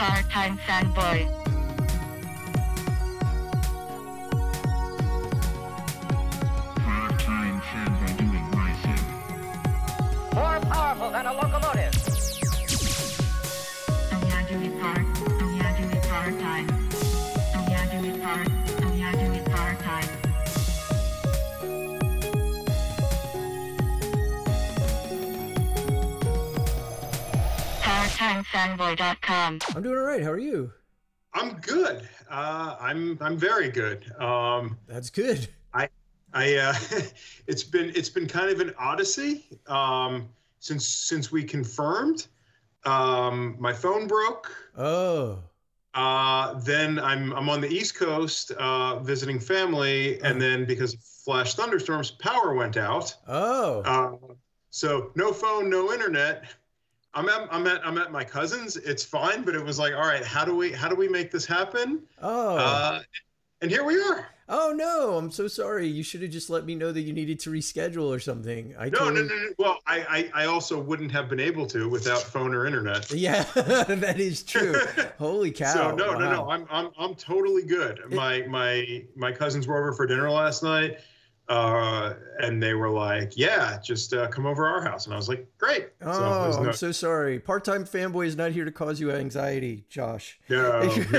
Part-time fanboy. Part-time fanboy doing my thing. More powerful than a locomotive. Oh yeah, do it part. Oh yeah, do it part-time. Oh yeah, do it part. Oh yeah, do it part-time. PartTimeFanboy.com. I'm doing all right. How are you? I'm good. I'm very good. That's good. I it's been kind of an odyssey since we confirmed. My phone broke. Oh. Then I'm on the East Coast visiting family, and then because of flash thunderstorms, power went out. Oh. So no phone, no internet. I'm at my cousin's. It's fine, but it was like, all right, how do we make this happen? Oh. And here we are. Oh no, I'm so sorry. You should have just let me know that you needed to reschedule or something. No. Well, I also wouldn't have been able to without phone or internet. Yeah, that is true. Holy cow. So no. Wow. I'm totally good. My cousins were over for dinner last night, and they were like, "Yeah, just come over our house." And I was like, "Great." Oh, I'm so sorry. Part-time fanboy is not here to cause you anxiety, Josh. No.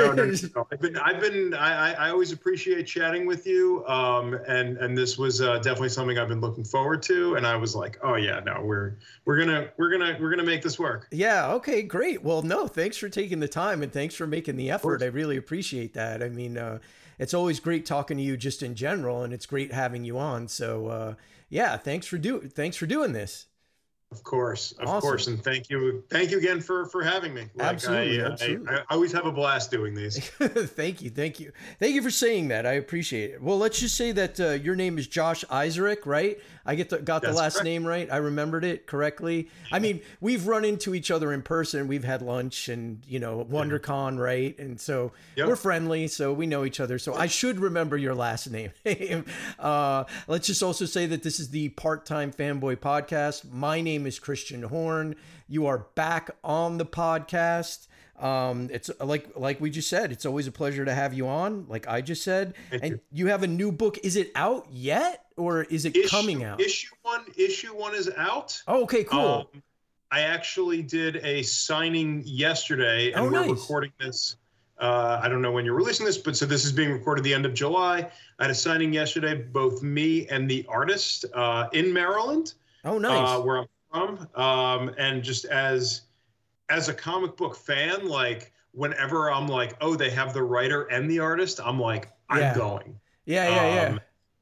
I always appreciate chatting with you. And this was definitely something I've been looking forward to. And I was like, oh yeah, no, we're gonna make this work. Yeah. Okay, great. Well, no, thanks for taking the time and thanks for making the effort. I really appreciate that. I mean, it's always great talking to you just in general, and it's great having you on. So, yeah, thanks for doing this. Of course, Awesome. and thank you again for having me. Absolutely. I always have a blast doing these. Thank you for saying that. I appreciate it. Well, let's just say that your name is Josh Isaac, right? I got the That's last correct. name right. I remembered it correctly. I mean, we've run into each other in person. We've had lunch and WonderCon, right? And so we're friendly, so we know each other. So I should remember your last name. Let's just also say that this is the Part-Time Fanboy Podcast. My name is Christian Horn. You are back on the podcast. It's like we just said, it's always a pleasure to have you on, like I just said. And you have a new book. Is it out yet or is it coming out? Issue one is out. Oh, okay, cool. I actually did a signing yesterday, and we're recording this. I don't know when you're releasing this, but so this is being recorded the end of July. I had a signing yesterday, both me and the artist in Maryland. Oh, nice. Where I'm from. And just as a comic book fan, like whenever I'm like, oh, they have the writer and the artist, I'm like, I'm going. Yeah.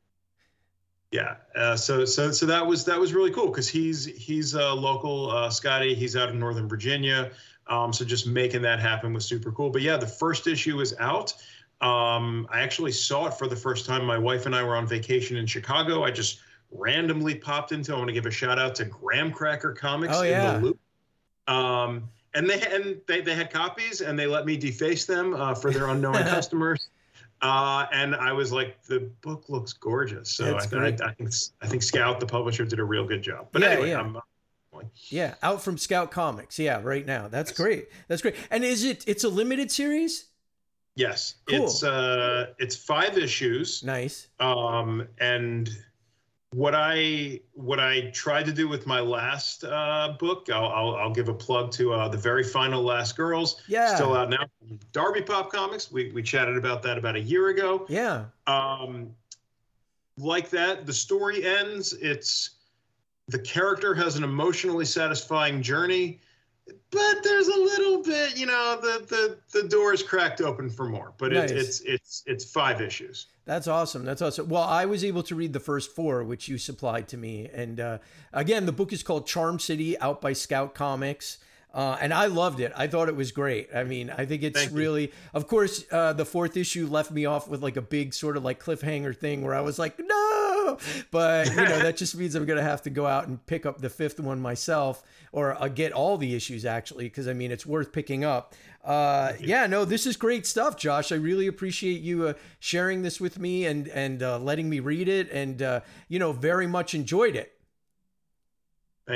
So that was really cool because he's a local Scotty. He's out of Northern Virginia. So just making that happen was super cool. But yeah, the first issue is out. I actually saw it for the first time. My wife and I were on vacation in Chicago. I just randomly popped into. I want to give a shout out to Graham Cracker Comics in the Loop. And they had copies, and they let me deface them for their unknown customers. And I was like, the book looks gorgeous. So I think Scout, the publisher, did a real good job. But anyway, yeah, out from Scout Comics. Yeah, right now. That's great. And it's a limited series? Yes. Cool. It's 5 issues. Nice. And what I tried to do with my last book, I'll give a plug to the very final Last Girls. Yeah. Still out now. Darby Pop Comics. We chatted about that about a year ago. Yeah. Like that, the story ends. The character has an emotionally satisfying journey, but there's a little bit, the door is cracked open for more. But nice. it's 5 issues. That's awesome. Well, I was able to read the first 4, which you supplied to me. And again, the book is called Charm City, out by Scout Comics. And I loved it. I thought it was great. I mean, I think it's really, of course, the 4th issue left me off with like a big sort of like cliffhanger thing where I was like, no, but that just means I'm going to have to go out and pick up the 5th one myself, or get all the issues actually. Cause I mean, it's worth picking up. This is great stuff, Josh. I really appreciate you sharing this with me and letting me read it, and very much enjoyed it. Thank you.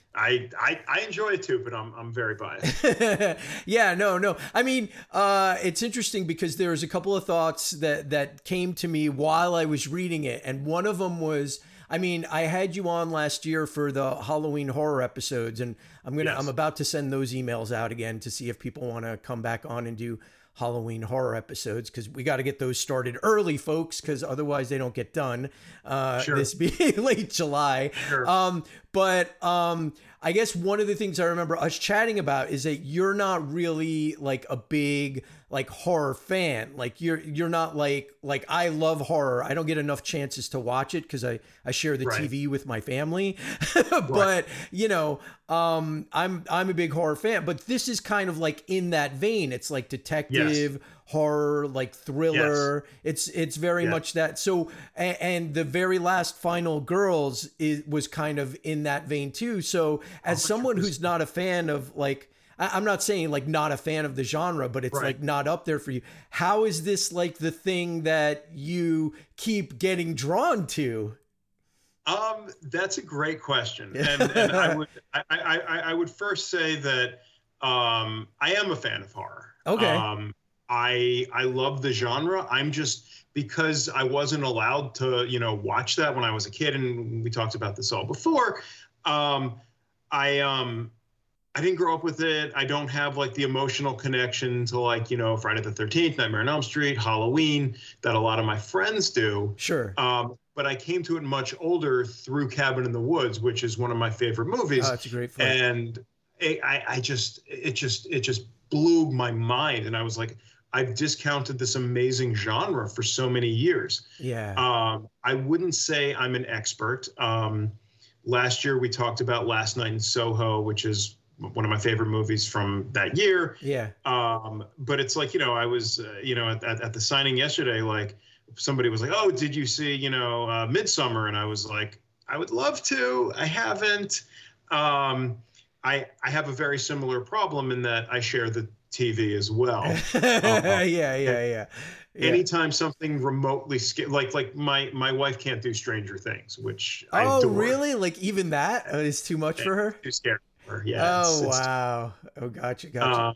I enjoy it too, but I'm very biased. Yeah, no. I mean, it's interesting because there's a couple of thoughts that came to me while I was reading it, and one of them was, I mean, I had you on last year for the Halloween horror episodes, and I'm about to send those emails out again to see if people want to come back on and do Halloween horror episodes, because we got to get those started early, folks, because otherwise they don't get done. This being late July. Sure. But I guess one of the things I remember us chatting about is that you're not really like a big like horror fan. Like you're not like I love horror. I don't get enough chances to watch it because I share the TV with my family. But you know, I'm a big horror fan. But this is kind of like in that vein. It's like detective horror, like thriller. It's very much that. So and the very last Final Girls was kind of in that vein too. So as someone who's not a fan of like, I'm not saying like not a fan of the genre, but it's like not up there for you. How is this like the thing that you keep getting drawn to? That's a great question, and I would first say that I am a fan of horror. Okay. I love the genre. I'm just, because I wasn't allowed to, you know, watch that when I was a kid, and we talked about this all before. I didn't grow up with it. I don't have like the emotional connection to like, you know, Friday the 13th, Nightmare on Elm Street, Halloween, that a lot of my friends do. Sure. But I came to it much older through Cabin in the Woods, which is one of my favorite movies. Oh, it's a great film. And it just blew my mind. And I was like, I've discounted this amazing genre for so many years. Yeah. I wouldn't say I'm an expert. Last year we talked about Last Night in Soho, which is one of my favorite movies from that year. Yeah. But it's like, you know, I was, you know, at the signing yesterday, like somebody was like, oh, did you see, you know, Midsommar? And I was like, I would love to. I haven't. I have a very similar problem in that I share the TV as well. Yeah. Anytime something remotely like my wife can't do Stranger Things, which I adore. Really? Like even that is too much for her? Too scary for her. Yeah. Wow. Oh, gotcha.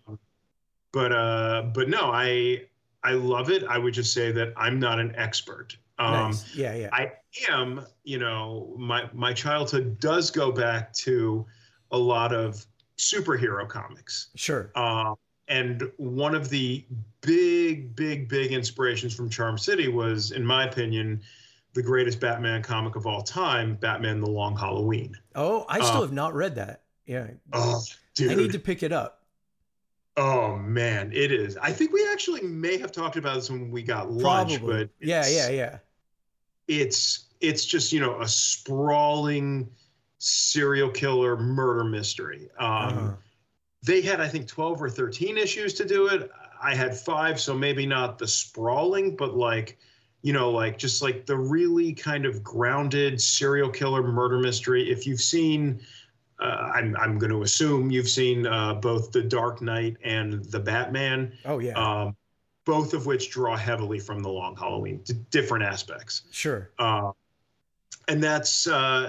But no, I love it. I would just say that I'm not an expert. Nice. Yeah. I am, you know, my childhood does go back to a lot of superhero comics. Sure. And one of the big inspirations from Charm City was, in my opinion, the greatest Batman comic of all time, Batman: The Long Halloween. Oh, I still have not read that. Yeah. Oh, dude. I need to pick it up. Oh man, it is. I think we actually may have talked about this when we got lunch. Probably. But Yeah. It's just, you know, a sprawling serial killer murder mystery. They had, I think, 12 or 13 issues to do it. I had 5, so maybe not the sprawling, but like, you know, like just like the really kind of grounded serial killer murder mystery. If you've seen, I'm going to assume you've seen both The Dark Knight and The Batman. Oh yeah. Both of which draw heavily from The Long Halloween, to different aspects. Sure. And that's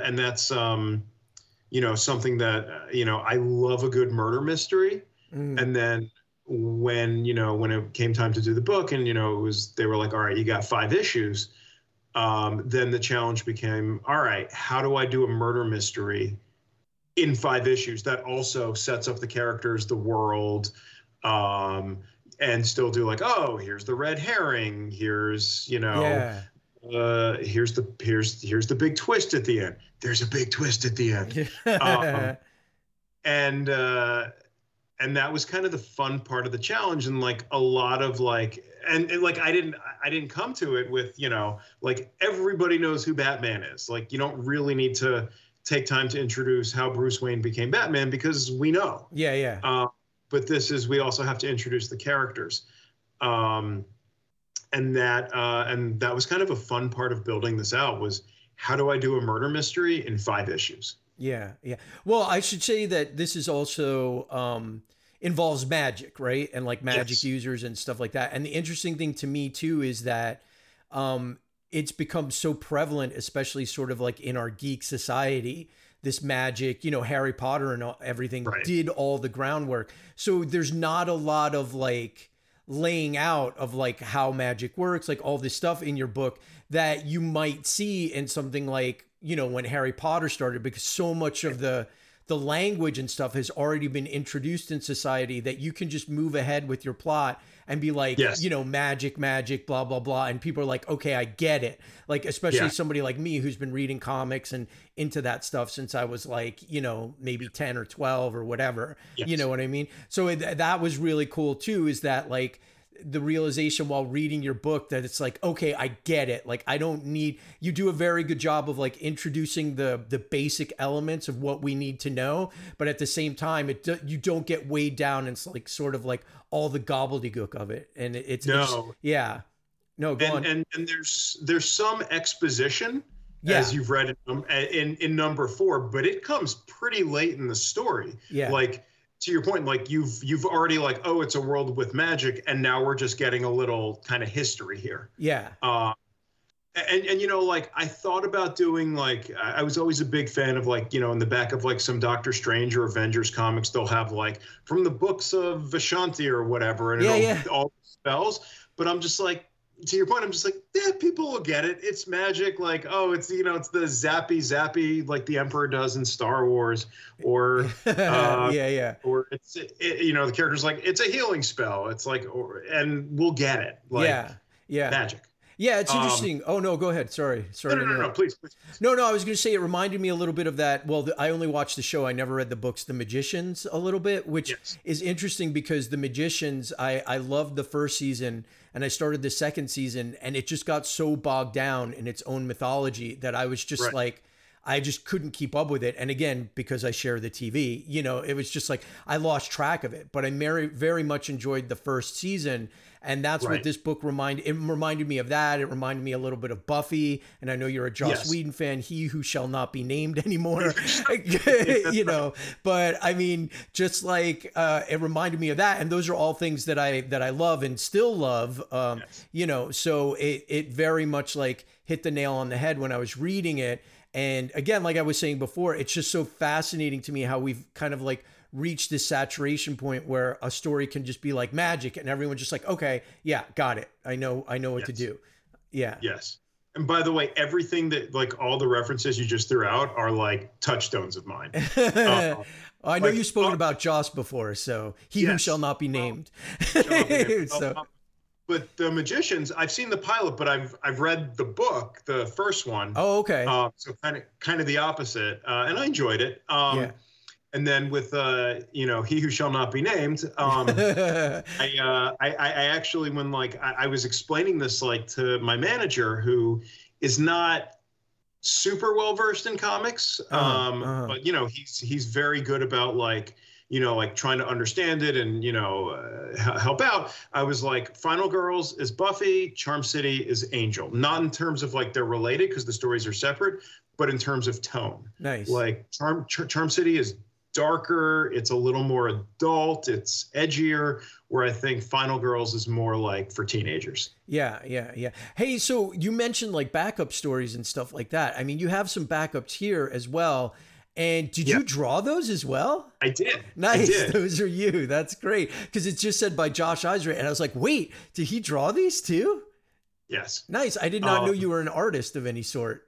you know, something that, you know, I love a good murder mystery. And then when it came time to do the book and, you know, they were like, all right, you got 5 issues. Then the challenge became, all right, how do I do a murder mystery in 5 issues that also sets up the characters, the world, and still do like, oh, here's the red herring. Here's, you know, here's the big twist at the end. There's a big twist at the end. And that was kind of the fun part of the challenge. And like a lot of like, and like, I didn't come to it with, you know, like everybody knows who Batman is. Like, you don't really need to take time to introduce how Bruce Wayne became Batman because we know. Yeah. But we also have to introduce the characters. And that was kind of a fun part of building this out was, how do I do a murder mystery in 5 issues? Yeah. Well, I should say that this is also involves magic, right? And like magic users and stuff like that. And the interesting thing to me too is that it's become so prevalent, especially sort of like in our geek society, this magic, Harry Potter and everything Right. did all the groundwork. So there's not a lot of like laying out of like how magic works, like all this stuff in your book that you might see in something like, when Harry Potter started, because so much of the language and stuff has already been introduced in society that you can just move ahead with your plot and be like, Yes. magic, blah, blah, blah. And people are like, okay, I get it. Like, especially Yeah. somebody like me who's been reading comics and into that stuff since I was like, maybe 10 or 12 or whatever. Yes. You know what I mean? So that was really cool too, is that like the realization while reading your book that it's like, okay, I get it. Like, I don't need, you do a very good job of like introducing the basic elements of what we need to know. But at the same time, you don't get weighed down. And it's like sort of like all the gobbledygook of it. And it's yeah. No, go on. And there's some exposition Yeah. as you've read in number 4, but it comes pretty late in the story. Yeah. Like, to your point, like you've already like, oh, it's a world with magic, and now we're just getting a little kind of history here. Yeah. And like I thought about doing like, I was always a big fan of like, in the back of like some Doctor Strange or Avengers comics, they'll have like from the books of Vishanti or whatever, and all the spells. But I'm just like, to your point, I'm just like, yeah, people will get it. It's magic. Like, oh, it's, it's the zappy like the Emperor does in Star Wars, or yeah. or it's, the character's like, it's a healing spell. It's like, and we'll get it. Like, yeah. magic. Yeah, it's interesting. Oh no, go ahead. Sorry. No, please. No, I was going to say it reminded me a little bit of that. Well, I only watched the show. I never read the books, The Magicians, a little bit, which is interesting because The Magicians, I loved the first season and I started the second season and it just got so bogged down in its own mythology that I was just like, I just couldn't keep up with it. And again, because I share the TV, it was just like, I lost track of it, but I very, very much enjoyed the first season. And that's what this book reminded me of that. It reminded me a little bit of Buffy. And I know you're a Joss Whedon fan, He Who Shall Not Be Named anymore, but I mean, just like, it reminded me of that. And those are all things that I love and still love, so it very much like hit the nail on the head when I was reading it. And again, like I was saying before, it's just so fascinating to me how we've kind of like reached this saturation point where a story can just be like magic and everyone's just like, okay, yeah, got it. I know what to do. Yeah. Yes. And by the way, everything that like all the references you just threw out are like touchstones of mine. I know you've spoken about Joss before, so He Who Shall Not Be Named. But The Magicians, I've seen the pilot, but I've read the book, the first one. Oh, okay. So kind of the opposite, and I enjoyed it. And then with He Who Shall Not Be Named, I actually, when like I was explaining this like to my manager, who is not super well versed in comics, but he's very good about like trying to understand it and help out. I was like, Final Girls is Buffy, Charm City is Angel, not in terms of like they're related because the stories are separate, but in terms of tone. Nice. Like Charm City is darker, it's a little more adult, it's edgier, where I think Final Girls is more like for teenagers. Yeah. Hey, so you mentioned like backup stories and stuff like that. I mean, you have some backups here as well. And did you draw those as well? I did. Nice. I did. Those are you. That's great. Because it's just said by Josh Eisner. And I was like, wait, did he draw these too? Yes. Nice. I did not know you were an artist of any sort.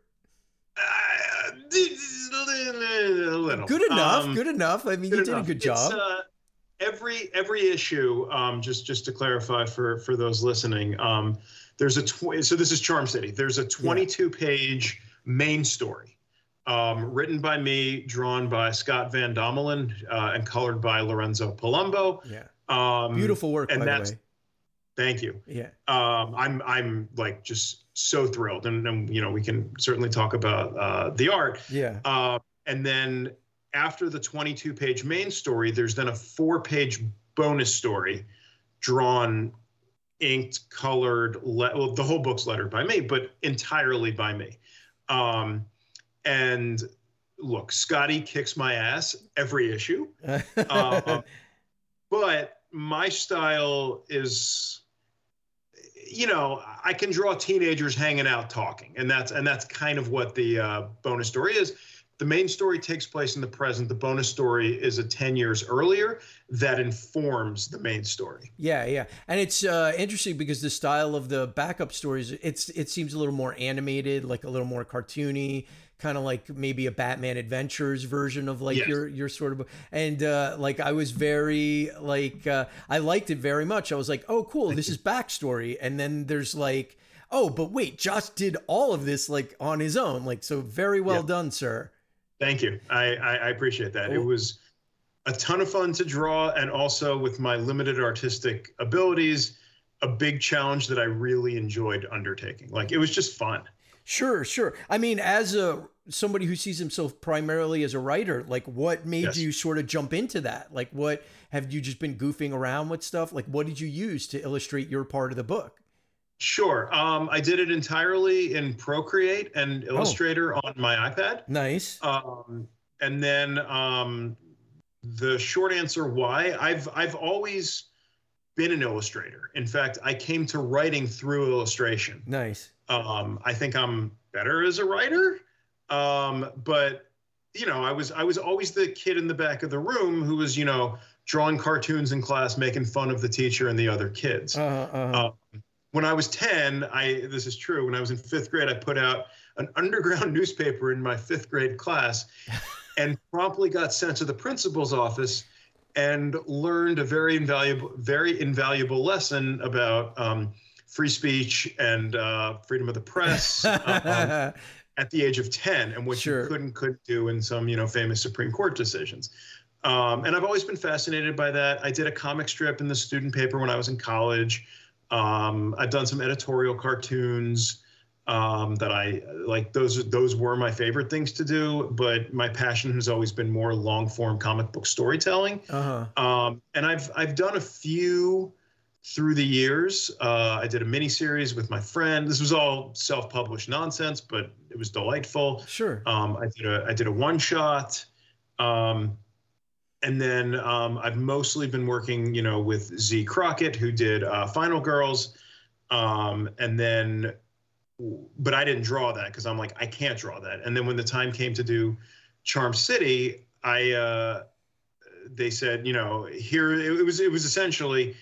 A little. Good enough. Good enough. I mean, you did a good job. Every issue, just to clarify for those listening, there's so this is Charm City. There's a 22-page main story, written by me, drawn by Scott Van Dommelen, and colored by Lorenzo Palumbo. Yeah. Beautiful work, by the way. Thank you. Yeah. I'm like just so thrilled, and we can certainly talk about the art. Yeah. And then after the 22-page main story, there's then a 4-page bonus story, drawn, inked, colored. Well, the whole book's lettered by me, but entirely by me. And look, Scotty kicks my ass every issue, but my style is, I can draw teenagers hanging out talking, and that's kind of what the bonus story is. the main story takes place in the present. The bonus story is 10 years earlier that informs the main story. Yeah, yeah, and it's interesting because the style of the backup stories, it seems a little more animated, like a little more cartoony, kind of like maybe a Batman Adventures version of like Yes. your sort of, and like I was very like I liked it very much. I was like, oh, cool, this is backstory, and then there's like, oh, but wait, Josh did all of this like on his own, like so very well Yeah. done, sir. Thank you. I appreciate that. It was a ton of fun to draw, and also with my limited artistic abilities, a big challenge that I really enjoyed undertaking. Like, it was just fun. Sure, sure. I mean, as somebody who sees himself primarily as a writer, like what made Yes. you sort of jump into that? Like what have you just been goofing around with stuff? Like what did you use to illustrate your part of the book? Sure. I did it entirely in Procreate and Oh. Illustrator on my iPad. Nice. And then the short answer why I've always been an illustrator. In fact, I came to writing through illustration. Nice. I think I'm better as a writer, but you know, I was always the kid in the back of the room who was, you know, drawing cartoons in class, making fun of the teacher and the other kids. When I was 10, this is true. When I was in 5th grade, I put out an underground newspaper in my 5th grade class, and promptly got sent to the principal's office and learned a very invaluable lesson about free speech and freedom of the press at the age of 10, and what Sure. you couldn't do in some, you know, famous Supreme Court decisions. And I've always been fascinated by that. I did a comic strip in the student paper when I was in college. I've done some editorial cartoons that I like. Those were my favorite things to do, but my passion has always been more long form comic book storytelling. And I've done a few through the years. I did a mini series with my friend. This was all self-published nonsense, but it was delightful. Sure. I did a one shot. And then I've mostly been working, you know, with Z Crockett, who did Final Girls. And then, but I didn't draw that because I'm like, I can't draw that. And then when the time came to do Charm City, they said, you know, here it was essentially,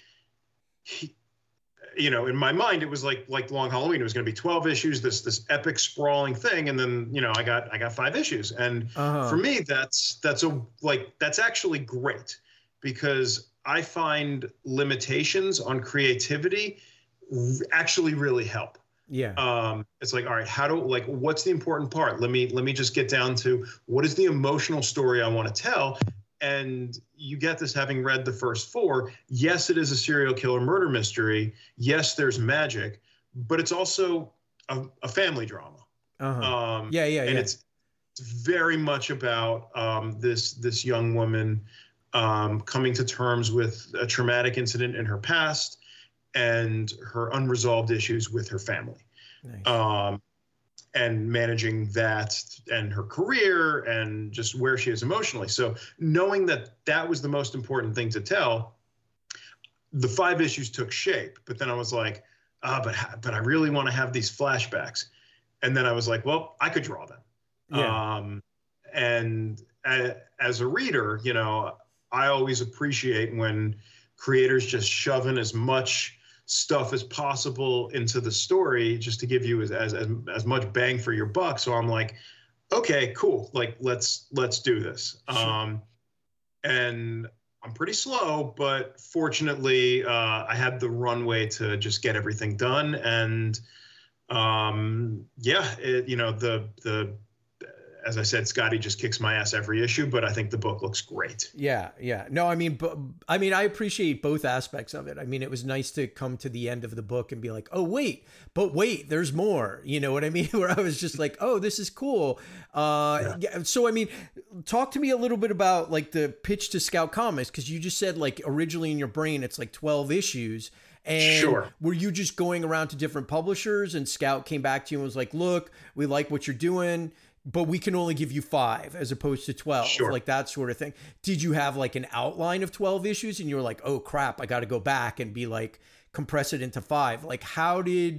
you know, in my mind, it was like Long Halloween. It was going to be 12 issues, this epic sprawling thing, and then, you know, I got 5 issues, and for me, that's actually great, because I find limitations on creativity actually really help. Yeah. It's like, all right, what's the important part? Let me just get down to what is the emotional story I want to tell. And you get this having read the first 4. Yes, it is a serial killer murder mystery. Yes, there's magic, but it's also a family drama. And it's very much about this young woman coming to terms with a traumatic incident in her past and her unresolved issues with her family. Nice. And managing that and her career and just where she is emotionally. So knowing that was the most important thing to tell, the 5 issues took shape. But then I was like, but I really want to have these flashbacks. And then I was like, well, I could draw them. Yeah. And as a reader, you know, I always appreciate when creators just shove in as much stuff as possible into the story, just to give you as much bang for your buck. So I'm like, okay, cool. Like, let's do this. Sure. And I'm pretty slow, but fortunately, I had the runway to just get everything done. And you know, as I said, Scotty just kicks my ass every issue, but I think the book looks great. Yeah, yeah. No, I mean, I appreciate both aspects of it. I mean, it was nice to come to the end of the book and be like, oh, wait, there's more. You know what I mean? Where I was just like, oh, this is cool. Yeah. So, I mean, talk to me a little bit about like the pitch to Scout Comics, because you just said like originally in your brain, it's like 12 issues. And Sure. Were you just going around to different publishers and Scout came back to you and was like, look, we like what you're doing, but we can only give you 5 as opposed to 12, Sure. like that sort of thing. Did you have like an outline of 12 issues and you were like, oh crap, I got to go back and be like, compress it into 5? Like, how did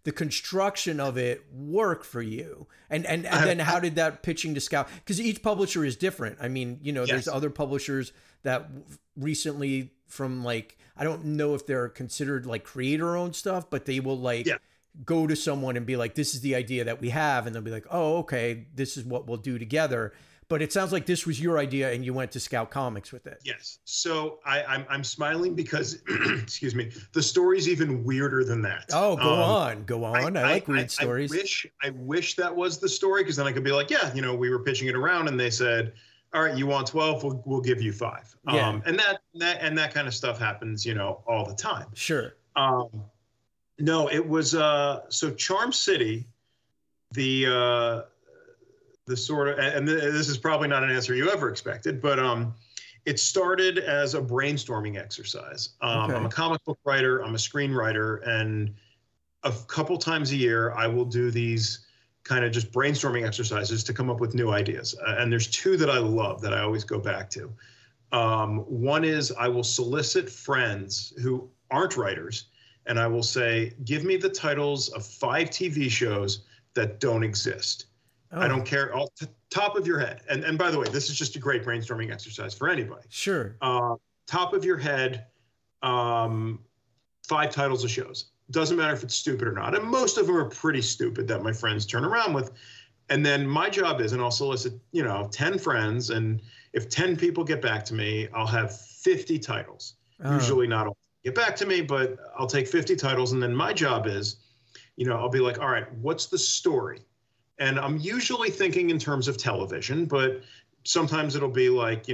the construction of it work for you? And then how did that pitching to Scout? Because each publisher is different. I mean, there's other publishers that recently from like, I don't know if they're considered like creator owned stuff, but they will like go to someone and be like, this is the idea that we have. And they'll be like, oh, okay, this is what we'll do together. But it sounds like this was your idea and you went to Scout Comics with it. Yes. So I'm smiling because, excuse me, the story's even weirder than that. Oh, go on. I like weird stories. I wish that was the story, because then I could be like, yeah, we were pitching it around and they said, all right, you want 12, we'll give you 5. Yeah. And that kind of stuff happens, all the time. Sure. No, it was so Charm City, the sort of, and this is probably not an answer you ever expected, but it started as a brainstorming exercise. Okay. I'm a comic book writer, I'm a screenwriter, and a couple times a year I will do these kind of just brainstorming exercises to come up with new ideas. And there's 2 that I love that I always go back to. One is I will solicit friends who aren't writers, and I will say, give me the titles of 5 TV shows that don't exist. Oh. I don't care, top of your head. And by the way, this is just a great brainstorming exercise for anybody. Sure. Top of your head, 5 titles of shows. Doesn't matter if it's stupid or not. And most of them are pretty stupid that my friends turn around with. And then my job is, and I'll solicit, 10 friends. And if 10 people get back to me, I'll have 50 titles. Usually not all get back to me, but I'll take 50 titles. And then my job is, I'll be like, all right, what's the story? And I'm usually thinking in terms of television, but sometimes it'll be like,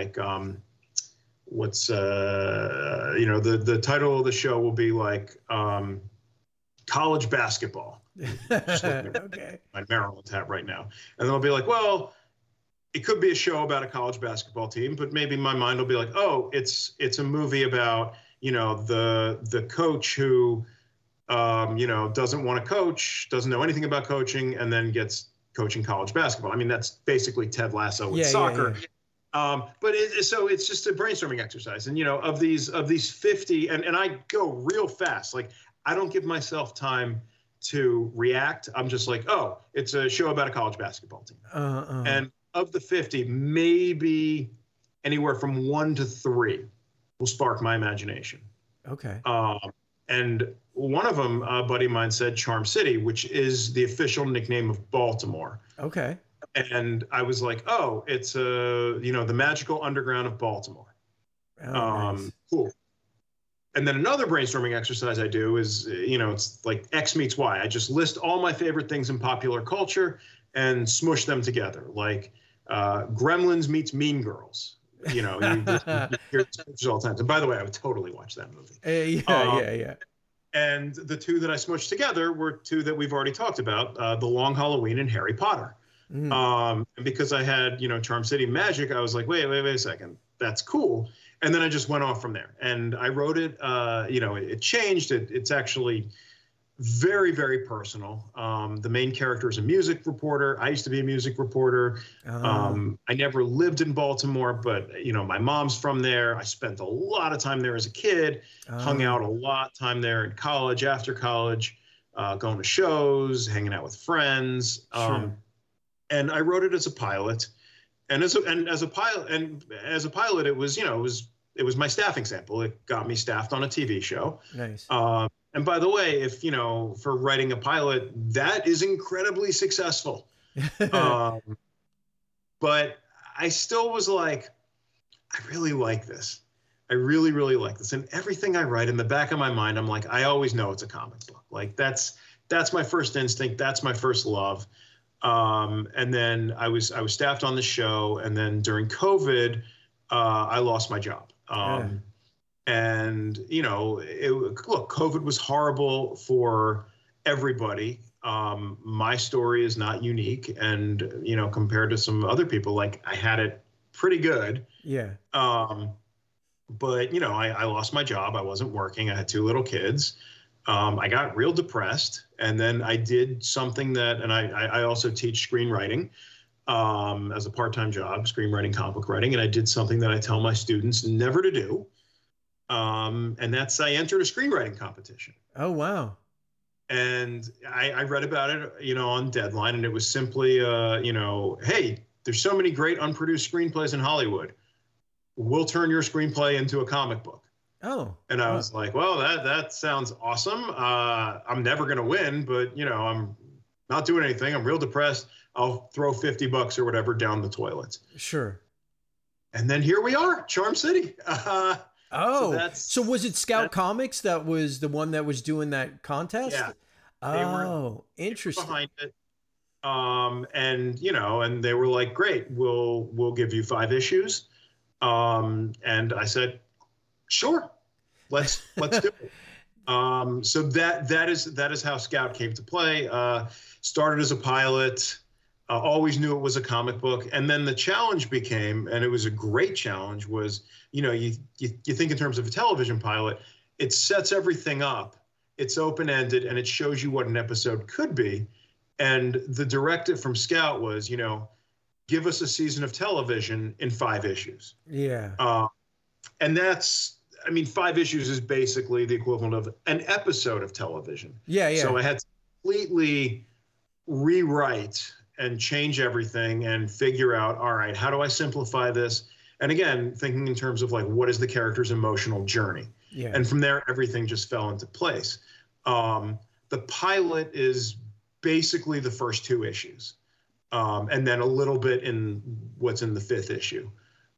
what's the title of the show will be like college basketball. Okay. My Maryland hat right now. And then I'll be like, well, it could be a show about a college basketball team, but maybe my mind will be like, oh, it's a movie about, the coach who doesn't want to coach, doesn't know anything about coaching, and then gets coaching college basketball. I mean, that's basically Ted Lasso with soccer. Yeah. But so it's just a brainstorming exercise. And, of these 50, and I go real fast. Like, I don't give myself time to react. I'm just like, oh, it's a show about a college basketball team. And of the 50, maybe anywhere from 1 to 3 will spark my imagination. Okay. And one of them, a buddy of mine said Charm City, which is the official nickname of Baltimore. Okay. And I was like, oh, it's the magical underground of Baltimore. Oh, nice. Cool. And then another brainstorming exercise I do is, it's like X meets Y. I just list all my favorite things in popular culture and smush them together. Like Gremlins meets Mean Girls. You hear this pictures all the time. And by the way, I would totally watch that movie. Yeah. And the 2 that I smushed together were 2 that we've already talked about, The Long Halloween and Harry Potter. And because I had, Charm City Magic, I was like, wait a second, that's cool. And then I just went off from there. And I wrote it, it changed. It's actually very, very personal. The main character is a music reporter. I used to be a music reporter. I never lived in Baltimore, but, my mom's from there. I spent a lot of time there as a kid, hung out a lot of time there in college, after college, going to shows, hanging out with friends. Sure. And I wrote it as a pilot. And as a pilot, it was, it was my staffing sample. It got me staffed on a TV show. Nice. And by the way, if, for writing a pilot, that is incredibly successful. But I still was like, I really like this. I really, really like this. And everything I write in the back of my mind, I'm like, I always know it's a comic book. Like that's my first instinct. That's my first love. And then I was staffed on the show. And then during COVID, I lost my job. And, look, COVID was horrible for everybody. My story is not unique. And, compared to some other people, like I had it pretty good. Yeah. But, I lost my job. I wasn't working. I had 2 little kids. I got real depressed. And then I did something that, and I also teach screenwriting as a part-time job, screenwriting, comic book writing. And I did something that I tell my students never to do. And that's I entered a screenwriting competition. Oh, wow. And I read about it, on Deadline, and it was simply, hey, there's so many great unproduced screenplays in Hollywood. We'll turn your screenplay into a comic book. Oh. And I was like, well, that sounds awesome. I'm never going to win, but, I'm not doing anything. I'm real depressed. I'll throw $50 or whatever down the toilet. Sure. And then here we are, Charm City. So was it Scout Comics that was the one that was doing that contest? Yeah. Interesting. Behind it. And they were like, great, we'll give you 5 issues. And I said, sure, let's do it. So that is how Scout came to play. Started as a pilot, always knew it was a comic book. And then the challenge became, and it was a great challenge, was, you think in terms of a television pilot, it sets everything up, it's open-ended, and it shows you what an episode could be. And the directive from Scout was, give us a season of television in 5 issues. Yeah. And that's, 5 issues is basically the equivalent of an episode of television. Yeah. So I had to completely rewrite and change everything and figure out, all right, how do I simplify this? And again, thinking in terms of like, what is the character's emotional journey? Yeah. And from there, everything just fell into place. The pilot is basically the first 2 issues. And then a little bit in what's in the 5th issue.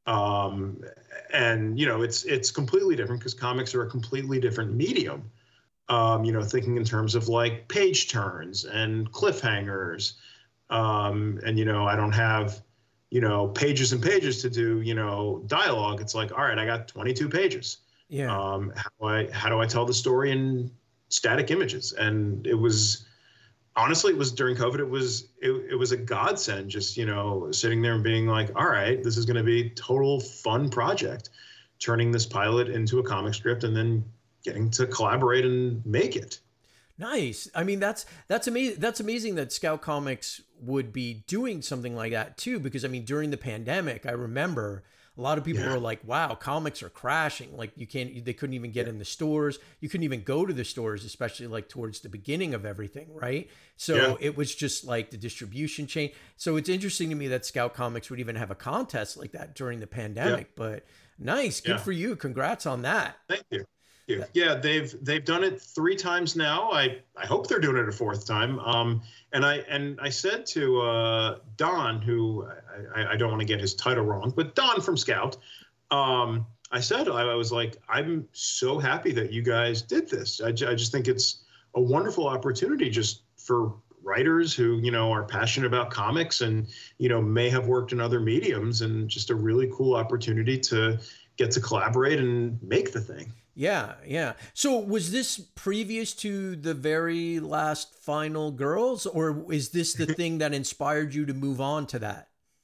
And, it's completely different because comics are a completely different medium. Thinking in terms of like page turns and cliffhangers. And, I don't have, pages and pages to do, dialogue. It's like, all right, I got 22 pages. Yeah. How do I tell the story in static images? And it was, honestly, it was during COVID, it was a godsend, just, sitting there and being like, all right, this is going to be a total fun project, turning this pilot into a comic script and then getting to collaborate and make it. Nice. That's amazing. That's amazing that Scout Comics would be doing something like that too, because during the pandemic, I remember a lot of people were like, wow, comics are crashing. Like they couldn't even get in the stores. You couldn't even go to the stores, especially like towards the beginning of everything. Right. So it was just like the distribution chain. So it's interesting to me that Scout Comics would even have a contest like that during the pandemic, but nice. Good for you. Congrats on that. Thank you. Yeah, they've done it 3 times now. I hope they're doing it a 4th time. And I said to Don, who I don't want to get his title wrong, but Don from Scout, I was like, I'm so happy that you guys did this. I just think it's a wonderful opportunity just for writers who, are passionate about comics and, may have worked in other mediums, and just a really cool opportunity to get to collaborate and make the thing. Yeah. So was this previous to the very last Final Girls, or is this the thing that inspired you to move on to that?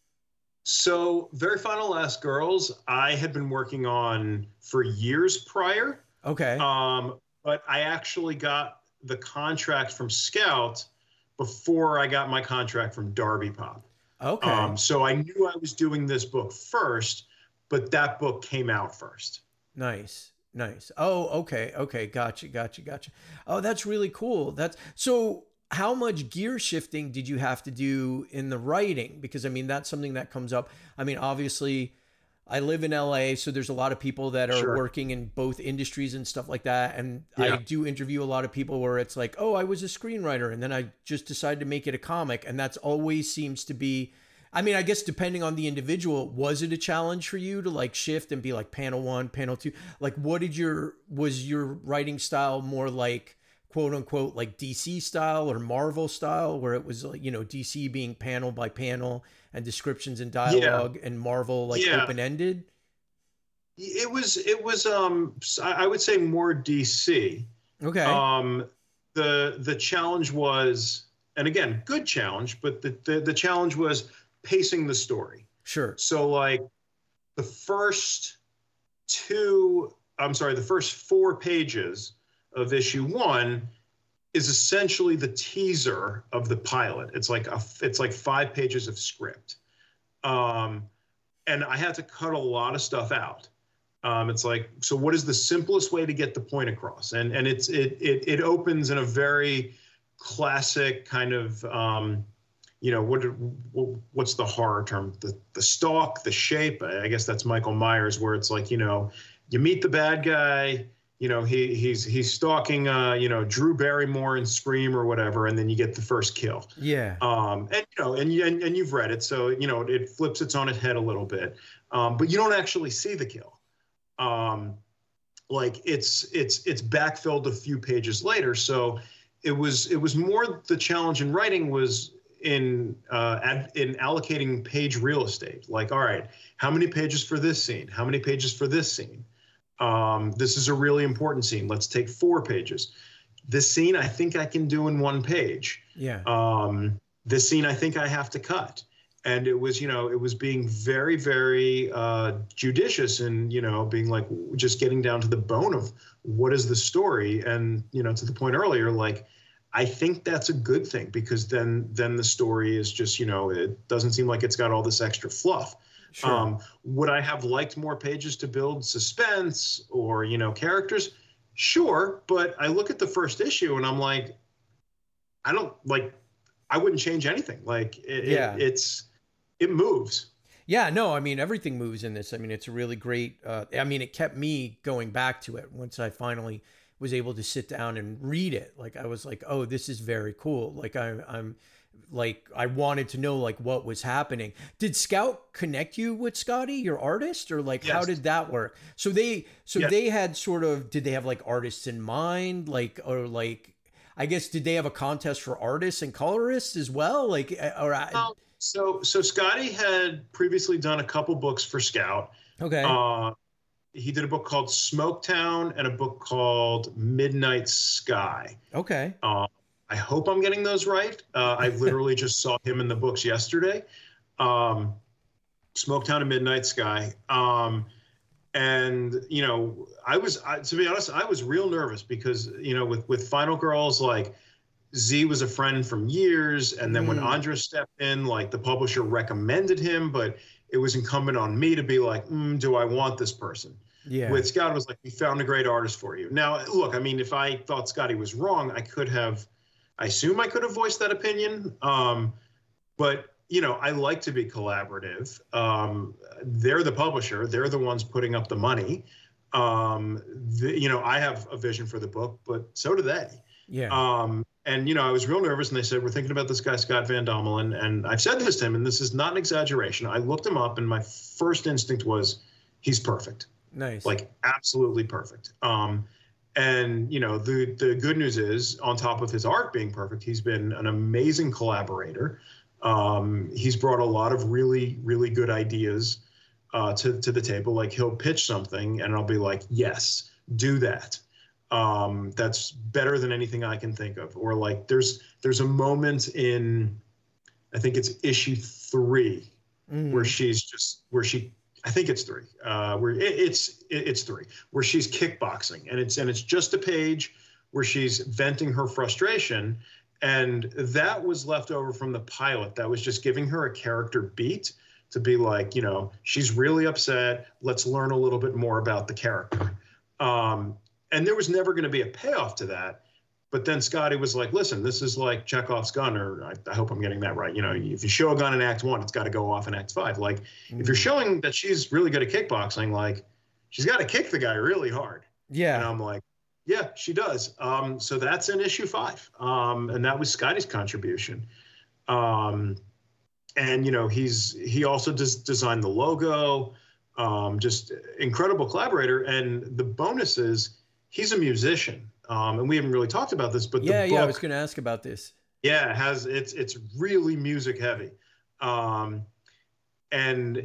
So Very Final Last Girls, I had been working on for years prior. Okay. But I actually got the contract from Scout before I got my contract from Darby Pop. Okay. So I knew I was doing this book first, but that book came out first. Nice. Oh, okay. Gotcha. Oh, that's really cool. So how much gear shifting did you have to do in the writing? Because that's something that comes up. Obviously I live in LA, so there's a lot of people that are working in both industries and stuff like that. And I do interview a lot of people where it's like, oh, I was a screenwriter and then I just decided to make it a comic. And that's always seems to be, I guess depending on the individual, was it a challenge for you to like shift and be like panel 1, panel 2? Like was your writing style more like quote unquote like DC style or Marvel style, where it was like, DC being panel by panel and descriptions and dialogue, and Marvel like open-ended? It was I would say more DC. Okay. The challenge was, and again, good challenge, but the challenge was pacing the story. Sure. So like the first 4 pages of issue 1 is essentially the teaser of the pilot. It's like 5 pages of script. And I had to cut a lot of stuff out. It's like, so what is the simplest way to get the point across? And it opens in a very classic kind of, what's the horror term? The stalk, the shape. I guess that's Michael Myers, where it's like, you meet the bad guy. He's stalking, Drew Barrymore in Scream or whatever, and then you get the first kill. Yeah. And you've read it, so it flips it on its head a little bit, but you don't actually see the kill. Like it's backfilled a few pages later. So it was more the challenge in writing was in allocating page real estate. Like, all right, how many pages for this scene? How many pages for this scene? This is a really important scene. Let's take 4 pages. This scene I think I can do in 1 page. Yeah. This scene I think I have to cut. And it was, it was being very, very judicious and, being like just getting down to the bone of what is the story. And, to the point earlier, like, I think that's a good thing because then the story is just, it doesn't seem like it's got all this extra fluff. Sure. Would I have liked more pages to build suspense or, characters? Sure. But I look at the first issue and I'm like, I wouldn't change anything. Like it moves. Yeah, no, I mean, everything moves in this. I mean, it's a really great, it kept me going back to it once I finally was able to sit down and read it. Like, I was like, oh, this is very cool. Like, I'm like, I wanted to know like what was happening. Did Scout connect you with Scotty, your artist, or like, yes. How did that work? So they had sort of, did they have like artists in mind? Like, or like, I guess, did they have a contest for artists and colorists as well? Like, So Scotty had previously done a couple books for Scout. Okay. He did a book called Smoketown and a book called Midnight Sky. Okay. I hope I'm getting those right. I literally just saw him in the books yesterday. Smoketown and Midnight Sky. And, to be honest, I was real nervous because, with Final Girls, like, Z was a friend from years. And then when Andra stepped in, like, the publisher recommended him, but it was incumbent on me to be like, do I want this person? Yeah. With Scott, it was like, we found a great artist for you. Now, look, I mean, if I thought Scotty was wrong, I assume I could have voiced that opinion. But, I like to be collaborative. They're the publisher. They're the ones putting up the money. I have a vision for the book, but so do they. Yeah. And, I was real nervous, and they said, we're thinking about this guy, Scott Van Dommelen. And I've said this to him, and this is not an exaggeration. I looked him up, and my first instinct was, he's perfect. Nice. Like, absolutely perfect. And, the good news is, on top of his art being perfect, he's been an amazing collaborator. He's brought a lot of really, really good ideas to the table. Like, he'll pitch something, and I'll be like, yes, do that. That's better than anything I can think of. Or like there's a moment in, I think it's issue 3 where I think it's 3, where it's 3, where she's kickboxing and it's just a page where she's venting her frustration. And that was left over from the pilot. That was just giving her a character beat to be like, she's really upset. Let's learn a little bit more about the character. And there was never going to be a payoff to that. But then Scotty was like, listen, this is like Chekhov's gun, or I hope I'm getting that right. If you show a gun in Act 1, it's got to go off in Act 5. Like, if you're showing that she's really good at kickboxing, like, she's got to kick the guy really hard. Yeah. And I'm like, yeah, she does. So that's in issue 5. And that was Scotty's contribution. And, he also designed the logo, just incredible collaborator. And the bonus is, he's a musician, and we haven't really talked about this, but the book, I was going to ask about this. Yeah, it's really music heavy, and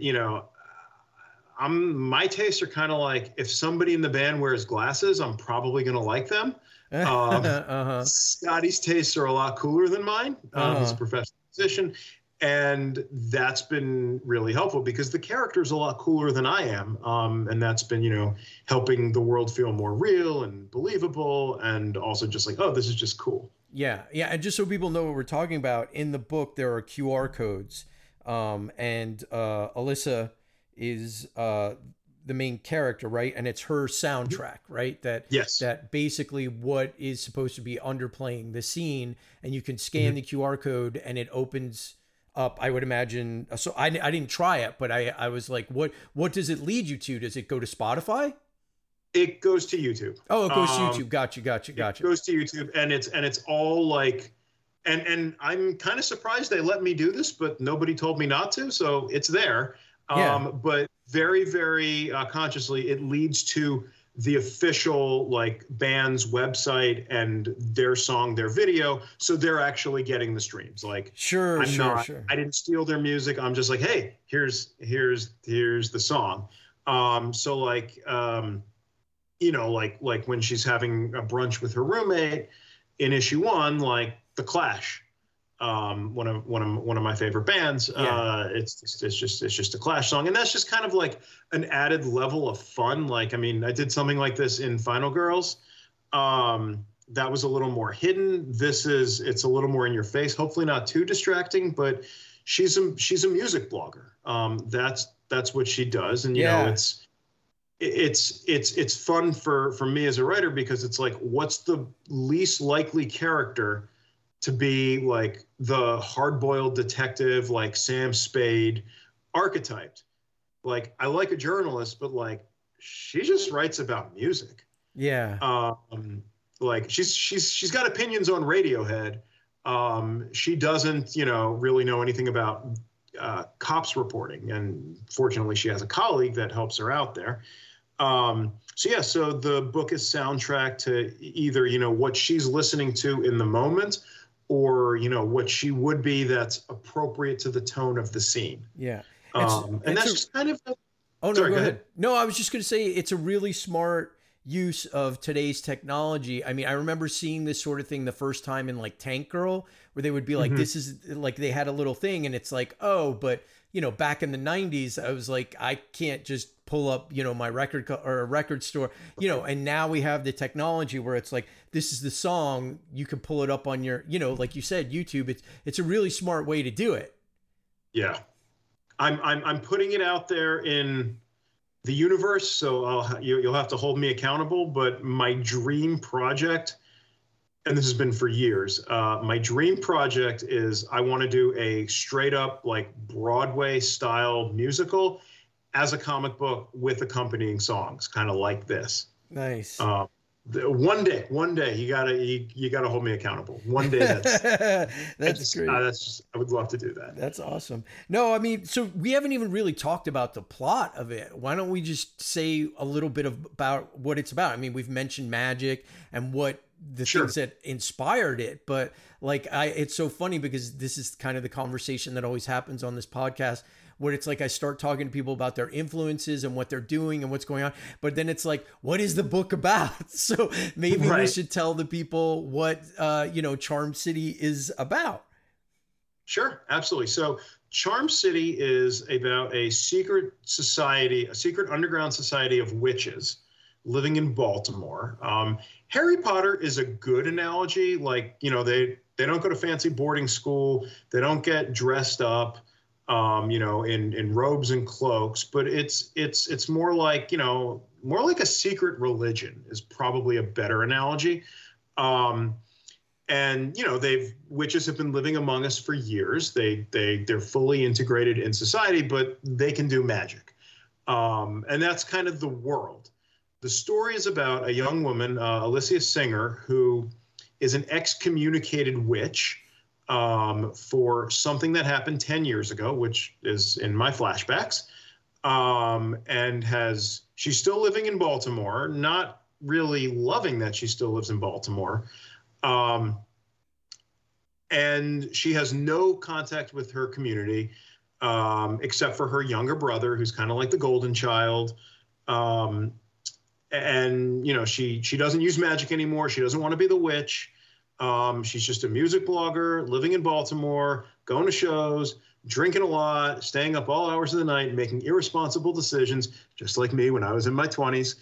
my tastes are kind of like, if somebody in the band wears glasses, I'm probably going to like them. Scotty's tastes are a lot cooler than mine. He's a professional musician. And that's been really helpful because the character's a lot cooler than I am. And that's been, helping the world feel more real and believable, and also just like, oh, this is just cool. Yeah. Yeah. And just so people know what we're talking about, in the book, there are QR codes. And Alyssa is the main character, right? And it's her soundtrack, right? Yes. That basically what is supposed to be underplaying the scene, and you can scan the QR code and it opens up, I would imagine. So I didn't try it, but I was like, what does it lead you to? Does it go to Spotify? It goes to YouTube. Oh, it goes to YouTube. Gotcha. It goes to YouTube, and it's all like, and I'm kind of surprised they let me do this, but nobody told me not to, so it's there. But very, very consciously, it leads to the official like band's website and their song, their video, so they're actually getting the streams. Like, sure. I didn't steal their music. I'm just like, hey, here's the song. So like, you know, like when she's having a brunch with her roommate in issue 1, like The Clash. One of my favorite bands. It's just a Clash song, and that's just kind of like an added level of fun. Like, I mean, I did something like this in Final Girls. That was a little more hidden. It's a little more in your face. Hopefully not too distracting, but she's a music blogger. That's what she does, and you know, it's fun for me as a writer, because it's like, what's the least likely character to be like the hard-boiled detective, like Sam Spade archetyped? Like, I like a journalist, but like, she just writes about music. Yeah. Like she's got opinions on Radiohead. She doesn't, you know, really know anything about cops reporting, and fortunately she has a colleague that helps her out there. So the book is soundtrack to either, you know, what she's listening to in the moment, or, you know, what she would be that's appropriate to the tone of the scene. Yeah. And that's just kind of. Oh, no, go ahead. No, I was just going to say it's a really smart use of today's technology. I mean, I remember seeing this sort of thing the first time in like Tank Girl, where they would be like, this is like, they had a little thing, and it's like, oh, but you know, back in the 90s, I was like, I can't just pull up, you know, my record or a record store, you know, and now we have the technology where it's like, this is the song, you can pull it up on your, you know, like you said, YouTube. It's a really smart way to do it. Yeah. I'm putting it out there in the universe, so you'll have to hold me accountable, but my dream project, and this has been for years, my dream project is I want to do a straight up like Broadway style musical as a comic book with accompanying songs, kind of like this. Nice. One day, you gotta hold me accountable. One day, that's great. I would love to do that. That's awesome. No, I mean, so we haven't even really talked about the plot of it. Why don't we just say a little bit about what it's about? I mean, we've mentioned magic and what the things that inspired it, but like, it's so funny because this is kind of the conversation that always happens on this podcast, where it's like I start talking to people about their influences and what they're doing and what's going on, but then it's like, what is the book about? So maybe we should tell the people what you know, Charm City is about. Sure, absolutely. So Charm City is about a secret society, a secret underground society of witches living in Baltimore. Harry Potter is a good analogy. Like, you know, they don't go to fancy boarding school. They don't get dressed up, you know, in robes and cloaks, but it's more like, you know, more like a secret religion is probably a better analogy. And, you know, witches have been living among us for years. They're fully integrated in society, but they can do magic. And that's kind of the world. The story is about a young woman, Alicia Singer, who is an excommunicated witch for something that happened 10 years ago, which is in my flashbacks, and she's still living in Baltimore, not really loving that she still lives in Baltimore. And she has no contact with her community, except for her younger brother, who's kind of like the golden child. And, you know, she doesn't use magic anymore. She doesn't want to be the witch. She's just a music blogger living in Baltimore, going to shows, drinking a lot, staying up all hours of the night, making irresponsible decisions, just like me when I was in my 20s.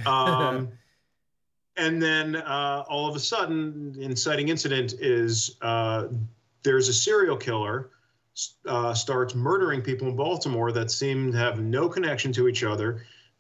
And then all of a sudden, inciting incident is there's a serial killer starts murdering people in Baltimore that seem to have no connection to each other.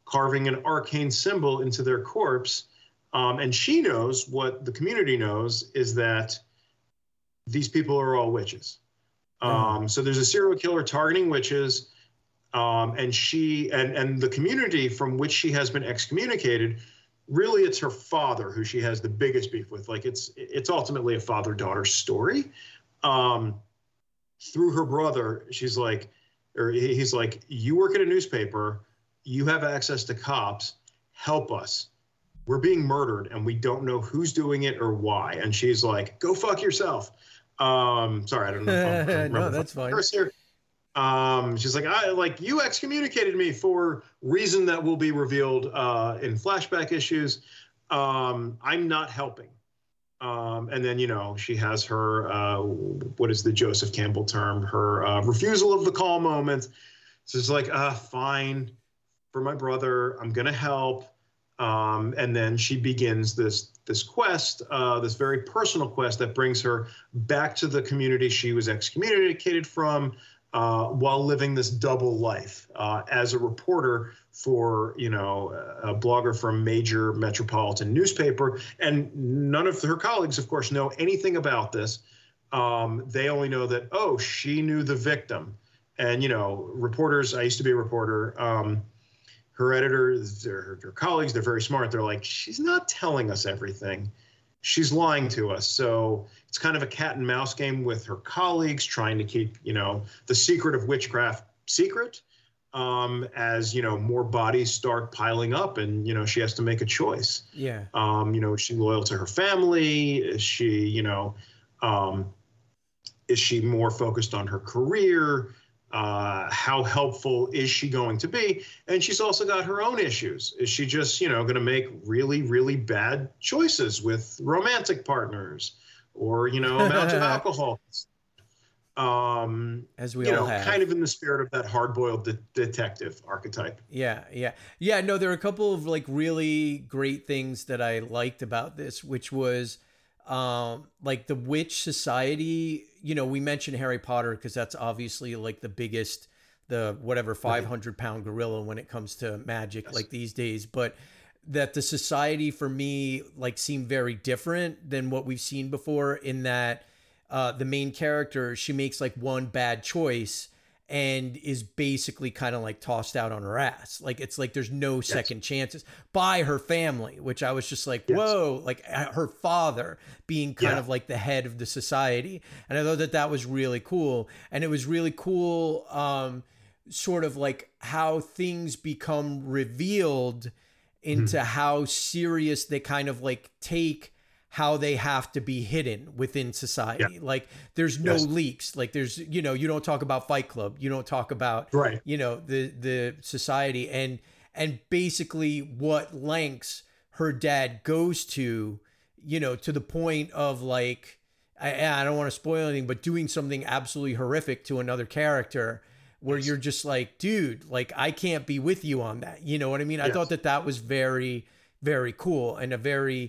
carving an arcane symbol into their corpse. And she knows what the community knows is that these people are all witches. So there's a serial killer targeting witches, and she and the community from which she has been excommunicated. Really, it's her father who she has the biggest beef with. Like it's ultimately a father-daughter story. Through her brother, she's like, or he's like, you work at a newspaper, you have access to cops, help us. We're being murdered and we don't know who's doing it or why. And she's like, go fuck yourself. Sorry, I don't know if I'm no, that's fine. Here. She's like, you excommunicated me for reason that will be revealed in flashback issues. I'm not helping. And then, you know, she has her, what is the Joseph Campbell term? Her refusal of the call moment. So it's like, fine, for my brother, I'm going to help. And then she begins this quest, this very personal quest that brings her back to the community she was excommunicated from, while living this double life as a reporter for, you know, a blogger from major metropolitan newspaper. And none of her colleagues, of course, know anything about this. They only know that, oh, she knew the victim. And, you know, reporters, I used to be a reporter, her editors, her colleagues, they're very smart. They're like, she's not telling us everything. She's lying to us. So it's kind of a cat and mouse game with her colleagues trying to keep, you know, the secret of witchcraft secret, as, you know, more bodies start piling up and, you know, she has to make a choice. Yeah. You know, is she loyal to her family? Is she, you know, is she more focused on her career? How helpful is she going to be? And she's also got her own issues. Is she just, you know, going to make really, really bad choices with romantic partners or, you know, amount of alcohol? As we you all know, have. kind of in the spirit of that hard-boiled detective archetype. Yeah. No, there are a couple of like really great things that I liked about this, which was like the witch society. You know, we mentioned Harry Potter because that's obviously like the biggest, the whatever 500-pound gorilla when it comes to magic, Yes. like these days. But that the society for me like seemed very different than what we've seen before, in that the main character, she makes like one bad choice and is basically kind of like tossed out on her ass. Like, it's like there's no second chances by her family, which I was just like, whoa, like her father being kind of like the head of the society. And I thought that that was really cool. And it was really cool, sort of like how things become revealed into how serious they kind of like take how they have to be hidden within society. Like there's no leaks. Like there's, you know, you don't talk about Fight Club. You don't talk about, you know, the society and basically what lengths her dad goes to, you know, to the point of like, I don't want to spoil anything, but doing something absolutely horrific to another character where you're just like, dude, like I can't be with you on that. You know what I mean? I thought that that was very, very cool and a very,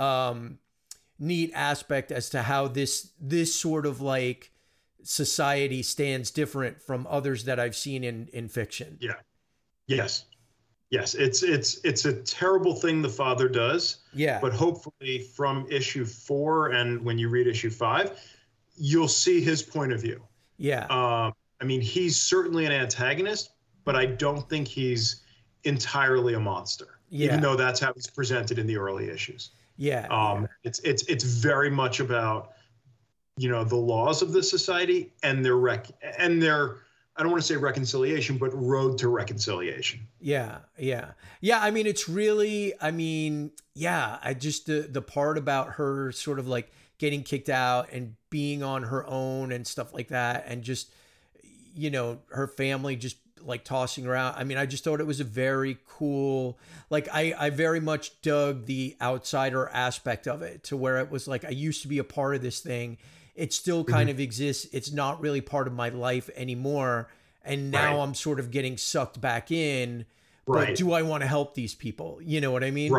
neat aspect as to how this sort of like society stands different from others that I've seen in fiction. Yeah. Yes. It's a terrible thing the father does. Yeah. But hopefully from issue 4 and when you read issue 5, you'll see his point of view. Yeah. I mean, he's certainly an antagonist, but I don't think he's entirely a monster. Yeah. Even though that's how he's presented in the early issues. Yeah. It's very much about, you know, the laws of the society and their I don't want to say reconciliation, but road to reconciliation. Yeah. I mean, it's really, I just, the part about her sort of like getting kicked out and being on her own and stuff like that. And just, you know, her family just like tossing around. I mean, I just thought it was a very cool, like I very much dug the outsider aspect of it, to where it was like, I used to be a part of this thing. It still kind of exists. It's not really part of my life anymore. And now I'm sort of getting sucked back in, but do I want to help these people? You know what I mean?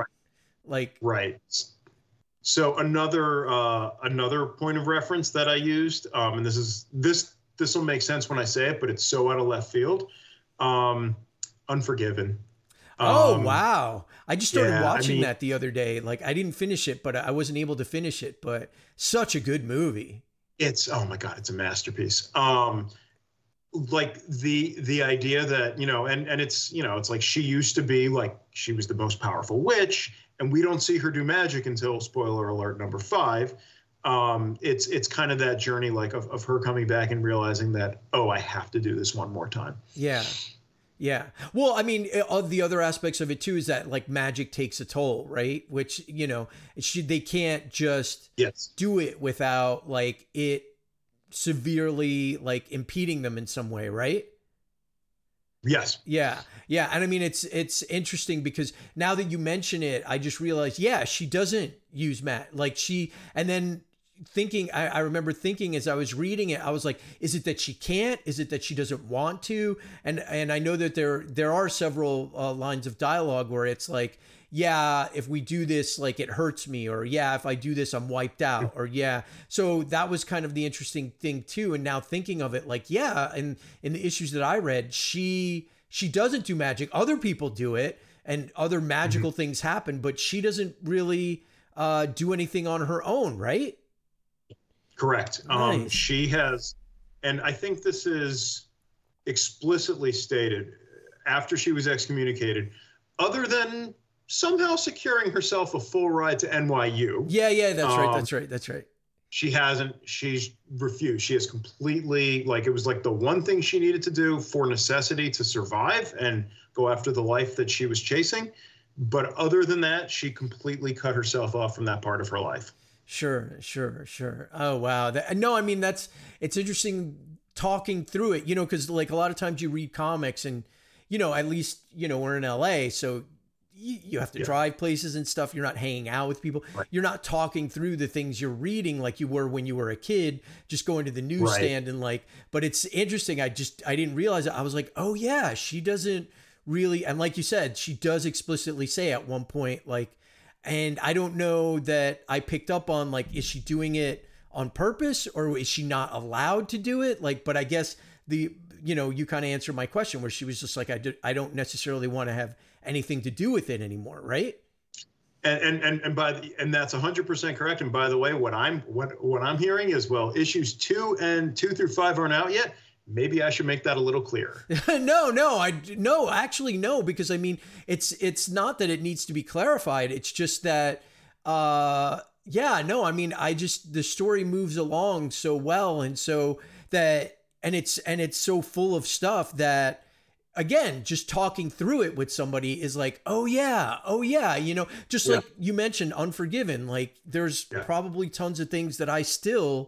So another point of reference that I used, and this will make sense when I say it, but it's so out of left field. Unforgiven. Oh, wow. I just started yeah, I watching mean, that the other day. Like I didn't finish it, but I wasn't able to finish it, but such a good movie. it's, oh my God, it's a masterpiece. Like the idea that, and it's, it's like she used to be like, she was the most powerful witch, and we don't see her do magic until, spoiler alert, number 5. It's kind of that journey, like of her coming back and realizing that, oh, I have to do this one more time. Yeah. Yeah. Well, I mean, the other aspects of it too is that like magic takes a toll, right? Which, they can't just Yes. do it without like it severely like impeding them in some way, right? Yes. Yeah. Yeah. And I mean, it's interesting because now that you mention it, I just realized, yeah, she doesn't use and then thinking, I remember thinking as I was reading it, I was like, is it that she can't? Is it that she doesn't want to? And I know that there are several lines of dialogue where it's like, yeah, if we do this, like it hurts me, or yeah, if I do this, I'm wiped out, or yeah. So that was kind of the interesting thing too. And now thinking of it, like, yeah, and in the issues that I read, she doesn't do magic. Other people do it, and other magical things happen, but she doesn't really do anything on her own, right? Correct. Nice. She has, and I think this is explicitly stated after she was excommunicated, other than somehow securing herself a full ride to NYU. Yeah, that's right. She hasn't, she's refused. She has completely, like, it was like the one thing she needed to do for necessity to survive and go after the life that she was chasing. But other than that, she completely cut herself off from that part of her life. Sure. Oh, wow. No, I mean, it's interesting talking through it, because like a lot of times you read comics and, at least, we're in LA. So you have to drive places and stuff. You're not hanging out with people. Right. You're not talking through the things you're reading like you were when you were a kid, just going to the newsstand and like, but it's interesting. I didn't realize it. I was like, oh yeah, she doesn't really. And like you said, she does explicitly say at one point, like, and I don't know that I picked up on, like, is she doing it on purpose or is she not allowed to do it? Like, but I guess you kind of answered my question where she was just like, I don't necessarily want to have anything to do with it anymore, right? And that's 100% correct. And by the way, what I'm hearing is, well, issues 2 through 5 aren't out yet. Maybe I should make that a little clearer. No, actually no, because I mean, it's not that it needs to be clarified. It's just that, the story moves along so well. And so that, and it's so full of stuff that, again, just talking through it with somebody is like, oh yeah. Like you mentioned Unforgiven, like there's probably tons of things that I still,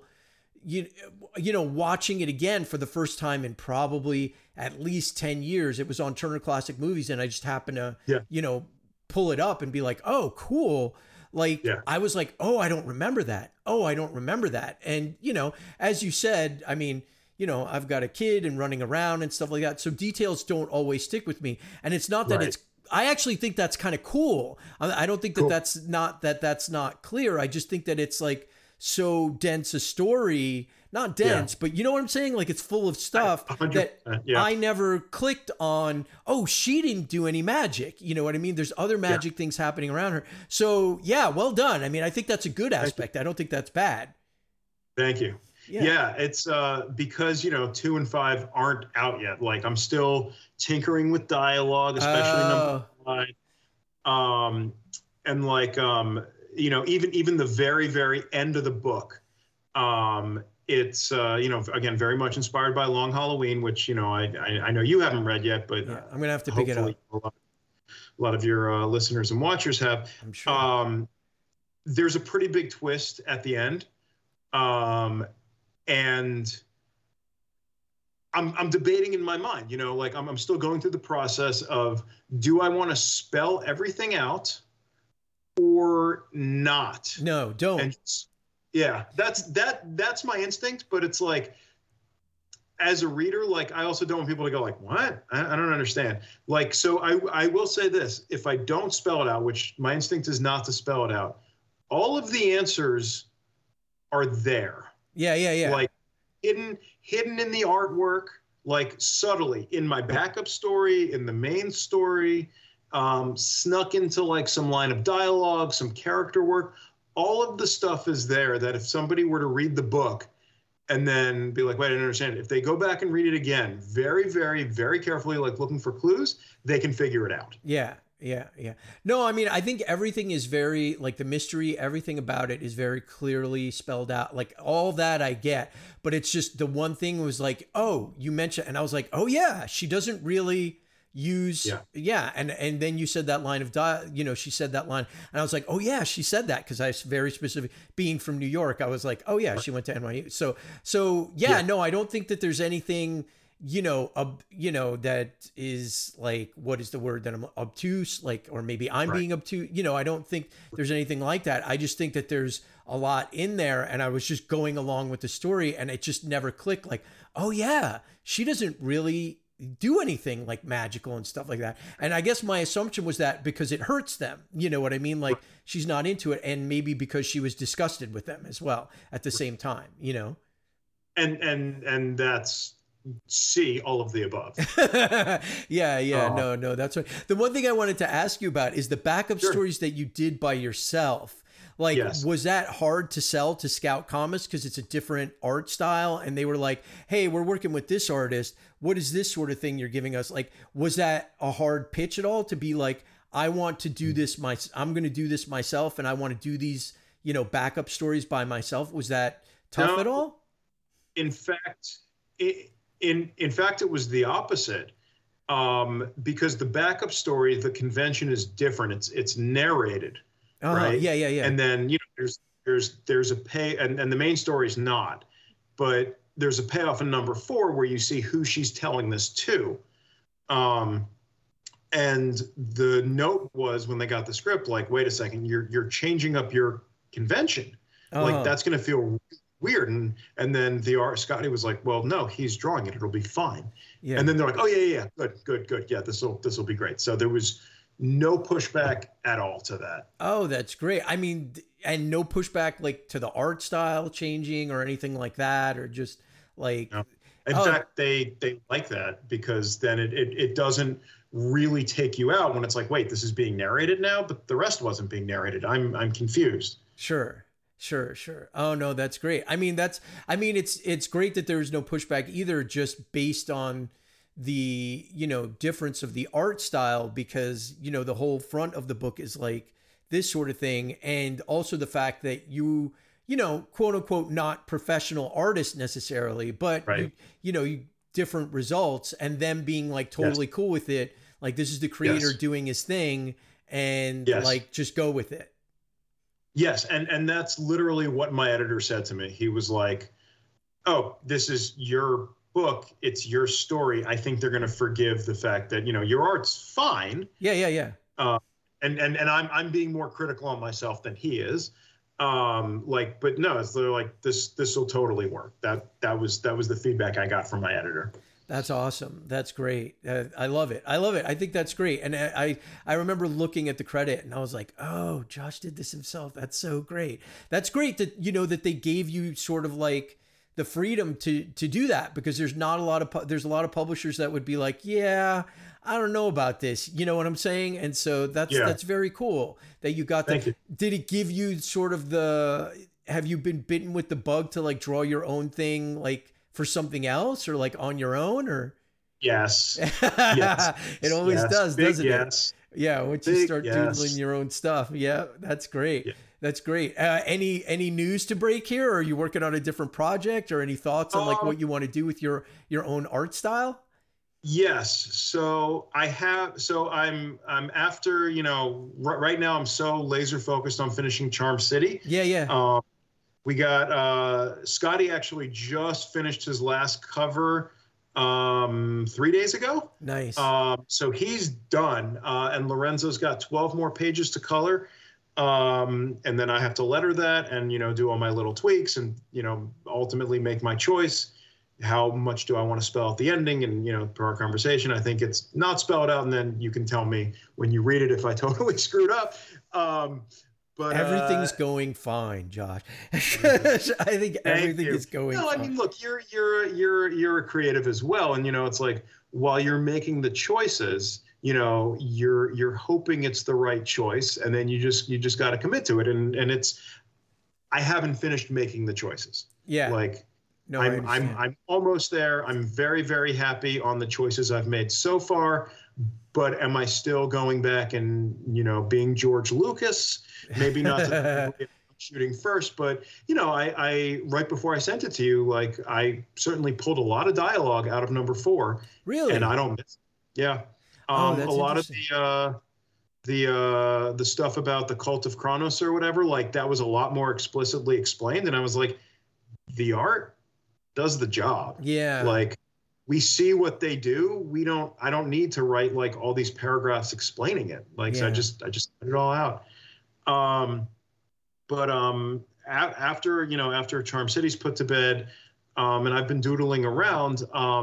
watching it again for the first time in probably at least 10 years, it was on Turner Classic Movies and I just happened to, pull it up and be like, oh, cool. Like, I was like, oh, I don't remember that. And, as you said, I mean, I've got a kid and running around and stuff like that. So details don't always stick with me. And it's not that I actually think that's kind of cool. I don't think that that's not clear. I just think that it's like so dense a story, not dense, but you know what I'm saying? Like it's full of stuff that I never clicked on. Oh, she didn't do any magic. You know what I mean? There's other magic things happening around her. So yeah, well done. I mean, I think that's a good aspect. I don't think that's bad. Thank you. Yeah, it's because 2 and 5 aren't out yet. Like I'm still tinkering with dialogue, especially number 5. And like even the very, very end of the book, it's again very much inspired by Long Halloween, which I know you haven't read yet, but I'm gonna have to pick it up. A lot of your listeners and watchers have. I'm sure. There's a pretty big twist at the end. And I'm debating in my mind, like I'm still going through the process of, do I want to spell everything out or not? No, don't. And that's my instinct, but it's like, as a reader, like I also don't want people to go like, what? I don't understand. Like, so I will say this, if I don't spell it out, which my instinct is not to spell it out, all of the answers are there. Yeah. Like hidden in the artwork, like subtly in my backup story, in the main story, snuck into like some line of dialogue, some character work. All of the stuff is there that if somebody were to read the book and then be like, wait, I didn't understand it. If they go back and read it again, very, very, very carefully, like looking for clues, they can figure it out. Yeah. Yeah. Yeah. No, I mean, I think everything is very, like the mystery, everything about it is very clearly spelled out. Like all that I get, but it's just the one thing was like, oh, you mentioned, and I was like, oh yeah, she doesn't really use, yeah. And then you said that line of she said that line and I was like, oh yeah, she said that. Cause I was very specific, being from New York. I was like, oh yeah, she went to NYU. So yeah, no, I don't think that there's anything, that is like, what is the word that I'm obtuse, like, or maybe I'm being obtuse, I don't think there's anything like that. I just think that there's a lot in there and I was just going along with the story and it just never clicked like, oh yeah, she doesn't really do anything like magical and stuff like that. And I guess my assumption was that because it hurts them, you know what I mean? Like she's not into it. And maybe because she was disgusted with them as well at the same time, And that's, see all of the above. Yeah. No, that's right. The one thing I wanted to ask you about is the backup stories that you did by yourself. Like, was that hard to sell to Scout Comics because it's a different art style? And they were like, hey, we're working with this artist. What is this sort of thing you're giving us? Like, was that a hard pitch at all to be like, I want to do this, I'm going to do this myself and I want to do these, backup stories by myself. Was that tough at all? In fact, In fact, it was the opposite, because the backup story, the convention is different. It's narrated, right? Yeah. And then there's a pay, and the main story is not, but there's a payoff in number 4 where you see who she's telling this to, and the note was when they got the script, like, wait a second, you're changing up your convention, like that's going to feel weird. And then Scotty was like, well, no, he's drawing it, it'll be fine. And then they're like, oh yeah, good, yeah, this will be great. So there was no pushback at all to that. Oh, that's great. I mean, and no pushback like to the art style changing or anything like that, or just like, no. In fact, they like that because then it doesn't really take you out when it's like, wait, this is being narrated now, but the rest wasn't being narrated. I'm confused. Sure. Oh no, that's great. I mean, it's great that there's no pushback either, just based on the, difference of the art style, because, the whole front of the book is like this sort of thing. And also the fact that you quote unquote, not professional artists necessarily, but you different results, and them being like totally cool with it. Like this is the creator doing his thing and like, just go with it. Yes, and that's literally what my editor said to me. He was like, oh, this is your book. It's your story. I think they're going to forgive the fact that, your art's fine. Yeah. And I'm being more critical on myself than he is. But no, it's literally like, this will totally work. That was the feedback I got from my editor. That's awesome. That's great. I love it. I think that's great. And I remember looking at the credit and I was like, oh, Josh did this himself. That's so great. That's great that, that they gave you sort of like the freedom to do that, because there's a lot of publishers that would be like, yeah, I don't know about this. You know what I'm saying? And so that's very cool that you got that. Did it give you sort of have you been bitten with the bug to like draw your own thing, like for something else, or like on your own, or? Yes. It always does, doesn't it? Yeah. Once you start doodling your own stuff. Yeah. That's great. Yeah. That's great. Any news to break here? Or are you working on a different project, or any thoughts on like what you want to do with your own art style? Yes. So I'm after, right now I'm so laser focused on finishing Charm City. Yeah. We got Scotty actually just finished his last cover 3 days ago. Nice. So he's done, and Lorenzo's got 12 more pages to color, and then I have to letter that and do all my little tweaks and ultimately make my choice. How much do I want to spell out the ending? And per our conversation, I think it's not spelled out, and then you can tell me when you read it if I totally screwed up. But everything's going fine, Josh. I think everything is going fine. I mean, look, you're a creative as well, and it's like while you're making the choices, you're hoping it's the right choice, and then you just got to commit to it. And I haven't finished making the choices. Yeah. Like, No, I I'm understand. almost there. I'm very, very happy on the choices I've made so far. But am I still going back and, being George Lucas? Maybe not to the movie I'm shooting first, but I right before I sent it to you, like, I certainly pulled a lot of dialogue out of number 4. Really? And I don't miss it. Yeah. That's a lot of interesting. the stuff about the cult of Kronos or whatever, like, that was a lot more explicitly explained. And I was like, the art does the job. Yeah. Like, we see what they do. I don't need to write like all these paragraphs explaining it. Like, so I just put it all out. After Charm City's put to bed, and I've been doodling around,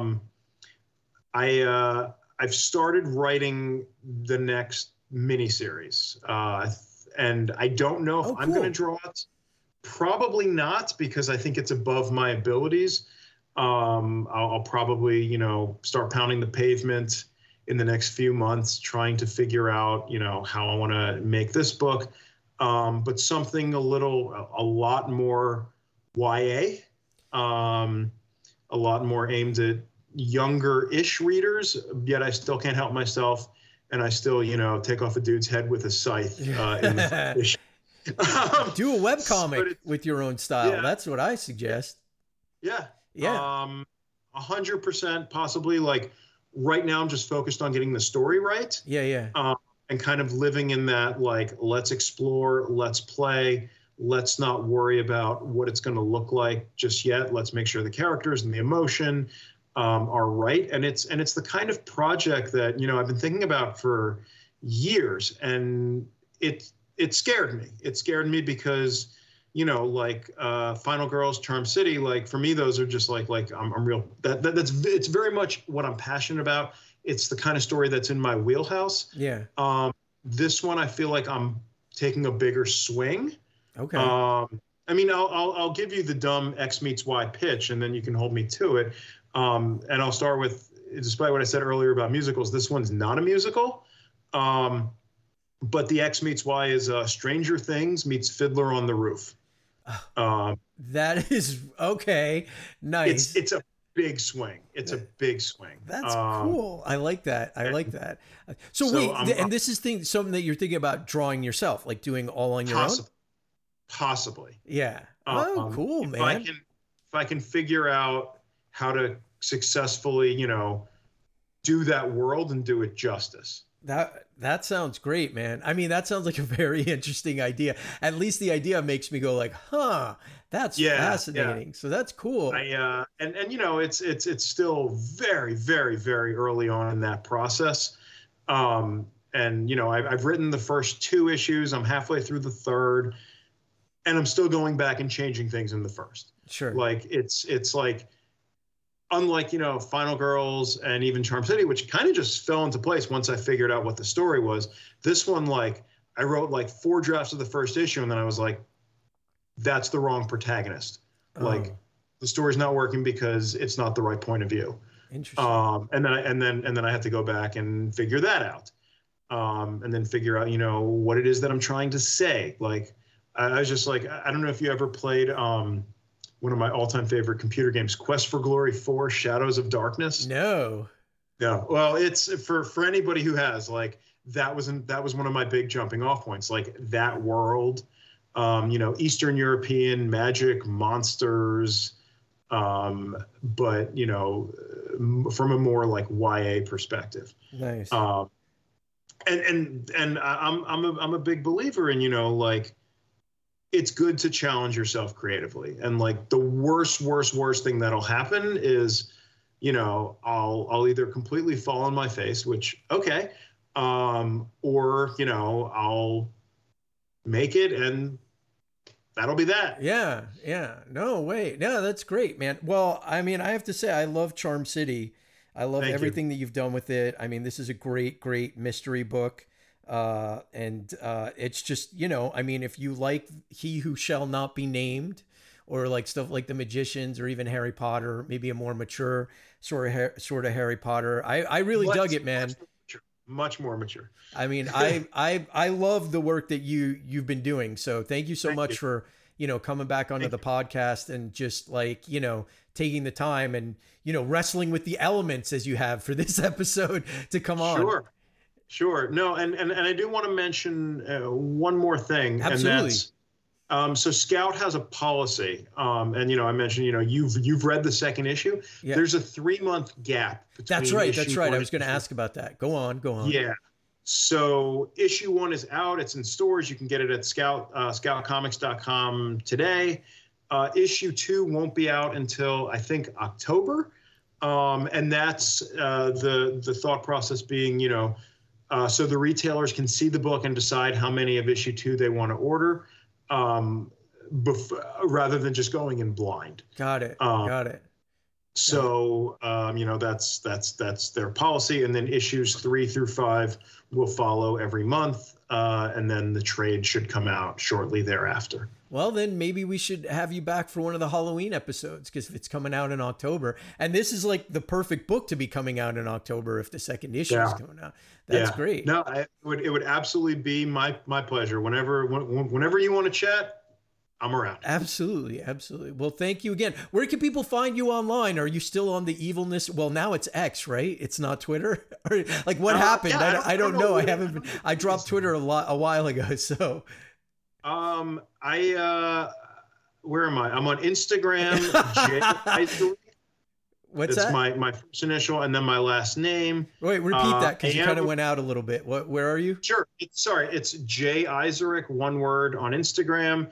I've started writing the next miniseries. And I don't know if I'm going to draw it. Probably not, because I think it's above my abilities. I'll probably, start pounding the pavement in the next few months, trying to figure out, how I want to make this book. But something a lot more YA, a lot more aimed at younger-ish readers, yet I still can't help myself. And I still, take off a dude's head with a scythe in the front issue. Do a webcomic with your own style. Yeah. That's what I suggest. Yeah. Yeah. 100% possibly. Like, right now I'm just focused on getting the story right. Yeah. And kind of living in that, like, let's explore, let's play, let's not worry about what it's going to look like just yet. Let's make sure the characters and the emotion are right. And it's the kind of project that, I've been thinking about for years, and it scared me. It scared me because, Final Girls, Charm City, like, for me, those are just like I'm real. It's very much what I'm passionate about. It's the kind of story that's in my wheelhouse. Yeah. This one, I feel like I'm taking a bigger swing. Okay. I'll give you the dumb X meets Y pitch, and then you can hold me to it. And I'll start with, despite what I said earlier about musicals, this one's not a musical. But the X meets Y is Stranger Things meets Fiddler on the Roof. That is okay. Nice. It's a big swing. It's a big swing. That's cool. I like that. So wait, and this is something that you're thinking about drawing yourself, like doing all on your own? Possibly. Yeah. Oh, cool, man. If I can figure out how to successfully, do that world and do it justice. That sounds great, man. I mean, that sounds like a very interesting idea. At least the idea makes me go like, huh, that's fascinating. Yeah. So that's cool. It's still very, very, very early on in that process. I've written the first 2 issues. I'm halfway through the 3rd, and I'm still going back and changing things in the first. Sure. Like, it's like, unlike, Final Girls and even Charm City, which kind of just fell into place once I figured out what the story was. This one, like, I wrote like 4 drafts of the first issue, and then I was like, that's the wrong protagonist. Oh. Like, the story's not working because it's not the right point of view. Interesting. And then I had to go back and figure that out. And then figure out, what it is that I'm trying to say. Like, I was just like, I don't know if you ever played one of my all-time favorite computer games, Quest for Glory 4: Shadows of Darkness. No. Well, it's for anybody who has, like, that was one of my big jumping off points. Like, that world, Eastern European magic, monsters, but from a more like YA perspective. Nice. And I'm a big believer in, like, it's good to challenge yourself creatively. And like, the worst thing that'll happen is, I'll either completely fall on my face, which, okay. Or, I'll make it and that'll be that. Yeah. No, wait. No, that's great, man. Well, I mean, I have to say, I love Charm City. I love everything that you've done with it. I mean, this is a great mystery book. It's just, I mean, if you like He Who Shall Not Be Named, or like stuff like The Magicians, or even Harry Potter, maybe a more mature sort of Harry Potter, I really dug it, man. much more mature. I mean, I love the work that you've been doing. So thank you so much for, coming back onto the podcast and just like, taking the time and, wrestling with the elements as you have for this episode to come on. Sure. No. And I do want to mention one more thing. Absolutely. And that's, so Scout has a policy. And, I mentioned, you've read the second issue. Yeah. There's a 3-month gap. That's right. I was going to ask about that. Go on. Yeah. So issue 1 is out. It's in stores. You can get it at scoutcomics.com today. Issue 2 won't be out until I think October. And that's the thought process being, so the retailers can see the book and decide how many of issue 2 they want to order, rather than just going in blind. Got it. So, that's their policy. And then issues 3 through 5 will follow every month. And then the trade should come out shortly thereafter. Well, then maybe we should have you back for one of the Halloween episodes, because if it's coming out in October, and this is like the perfect book to be coming out in October if the second issue is coming out. That's great. No, it would absolutely be my pleasure. Whenever you want to chat, I'm around. Absolutely. Well, thank you again. Where can people find you online? Are you still on the evilness? Well, now it's X, right? It's not Twitter. Like what happened? Yeah, I don't know. I dropped Twitter a while ago. So, where am I? I'm on Instagram. What's It's that? my first initial and then my last name. Wait, repeat that, because you kind of went out a little bit. Where are you? Sure. It's Jay Isaac, one word, on Instagram.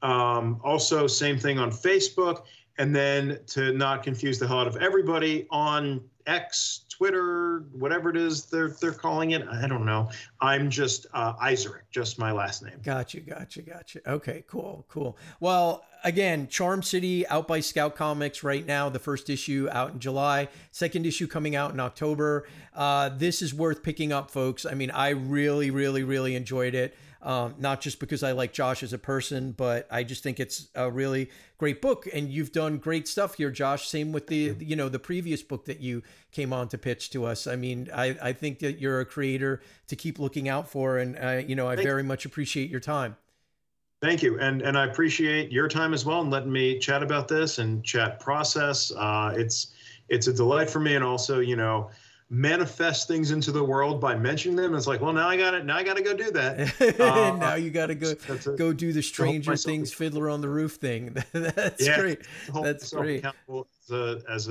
Also, same thing on Facebook. And then, to not confuse the hell out of everybody, on X, Twitter, whatever it is they're calling it, I don't know. I'm just Isaac, just my last name. Gotcha. Okay, cool. Well, again, Charm City out by Scout Comics right now. The first issue out in July, second issue coming out in October. This is worth picking up, folks. I mean, I really, really, really enjoyed it. Not just because I like Josh as a person, but I just think it's a really great book, and you've done great stuff here, Josh. Same with the previous book that you came on to pitch to us. I mean, I think that you're a creator to keep looking out for, and I very much appreciate your time. Thank you. And I appreciate your time as well, and letting me chat about this and chat process. It's a delight for me, and also, manifest things into the world by mentioning them. It's like, well, now I got to go do that. Now you got to go do the Stranger Things Fiddler on the Roof thing. That's great. That's great. As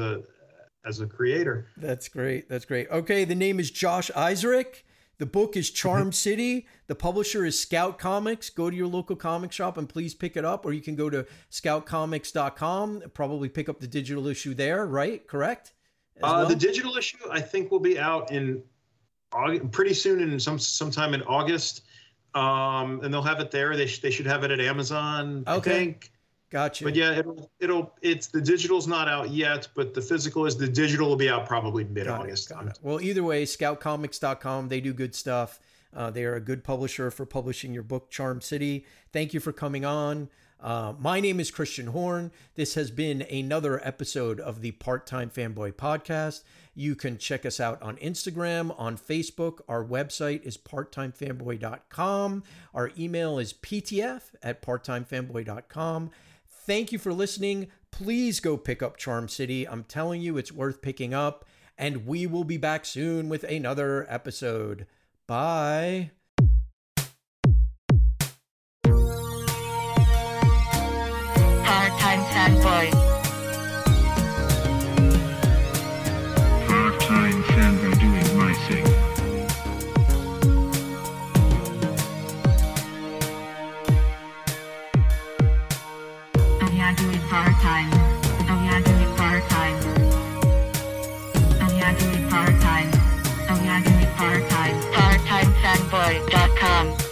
a creator. That's great. Okay. The name is Josh Isaac. The book is Charm City. The publisher is Scout Comics. Go to your local comic shop and please pick it up, or you can go to scoutcomics.com, probably pick up the digital issue there, right? Correct? The digital issue, I think, will be out in pretty soon, in sometime in August, and they'll have it there. They should have it at Amazon. Okay, I think. Gotcha. But yeah, it's the digital's not out yet, but the physical is. The digital will be out probably mid-August. Got it. Well, either way, scoutcomics.com. They do good stuff. They are a good publisher for publishing your book, Charm City. Thank you for coming on. My name is Christian Horn. This has been another episode of the Part-Time Fanboy Podcast. You can check us out on Instagram, on Facebook. Our website is parttimefanboy.com. Our email is ptf@parttimefanboy.com. Thank you for listening. Please go pick up Charm City. I'm telling you, it's worth picking up. And we will be back soon with another episode. Bye. Part-time fanboy. Part-time fanboy doing my thing. Oh yeah, do it part-time. Oh yeah, do it part-time. Oh yeah, do it part-time. Oh yeah, do it part-time. Parttimefanboy.com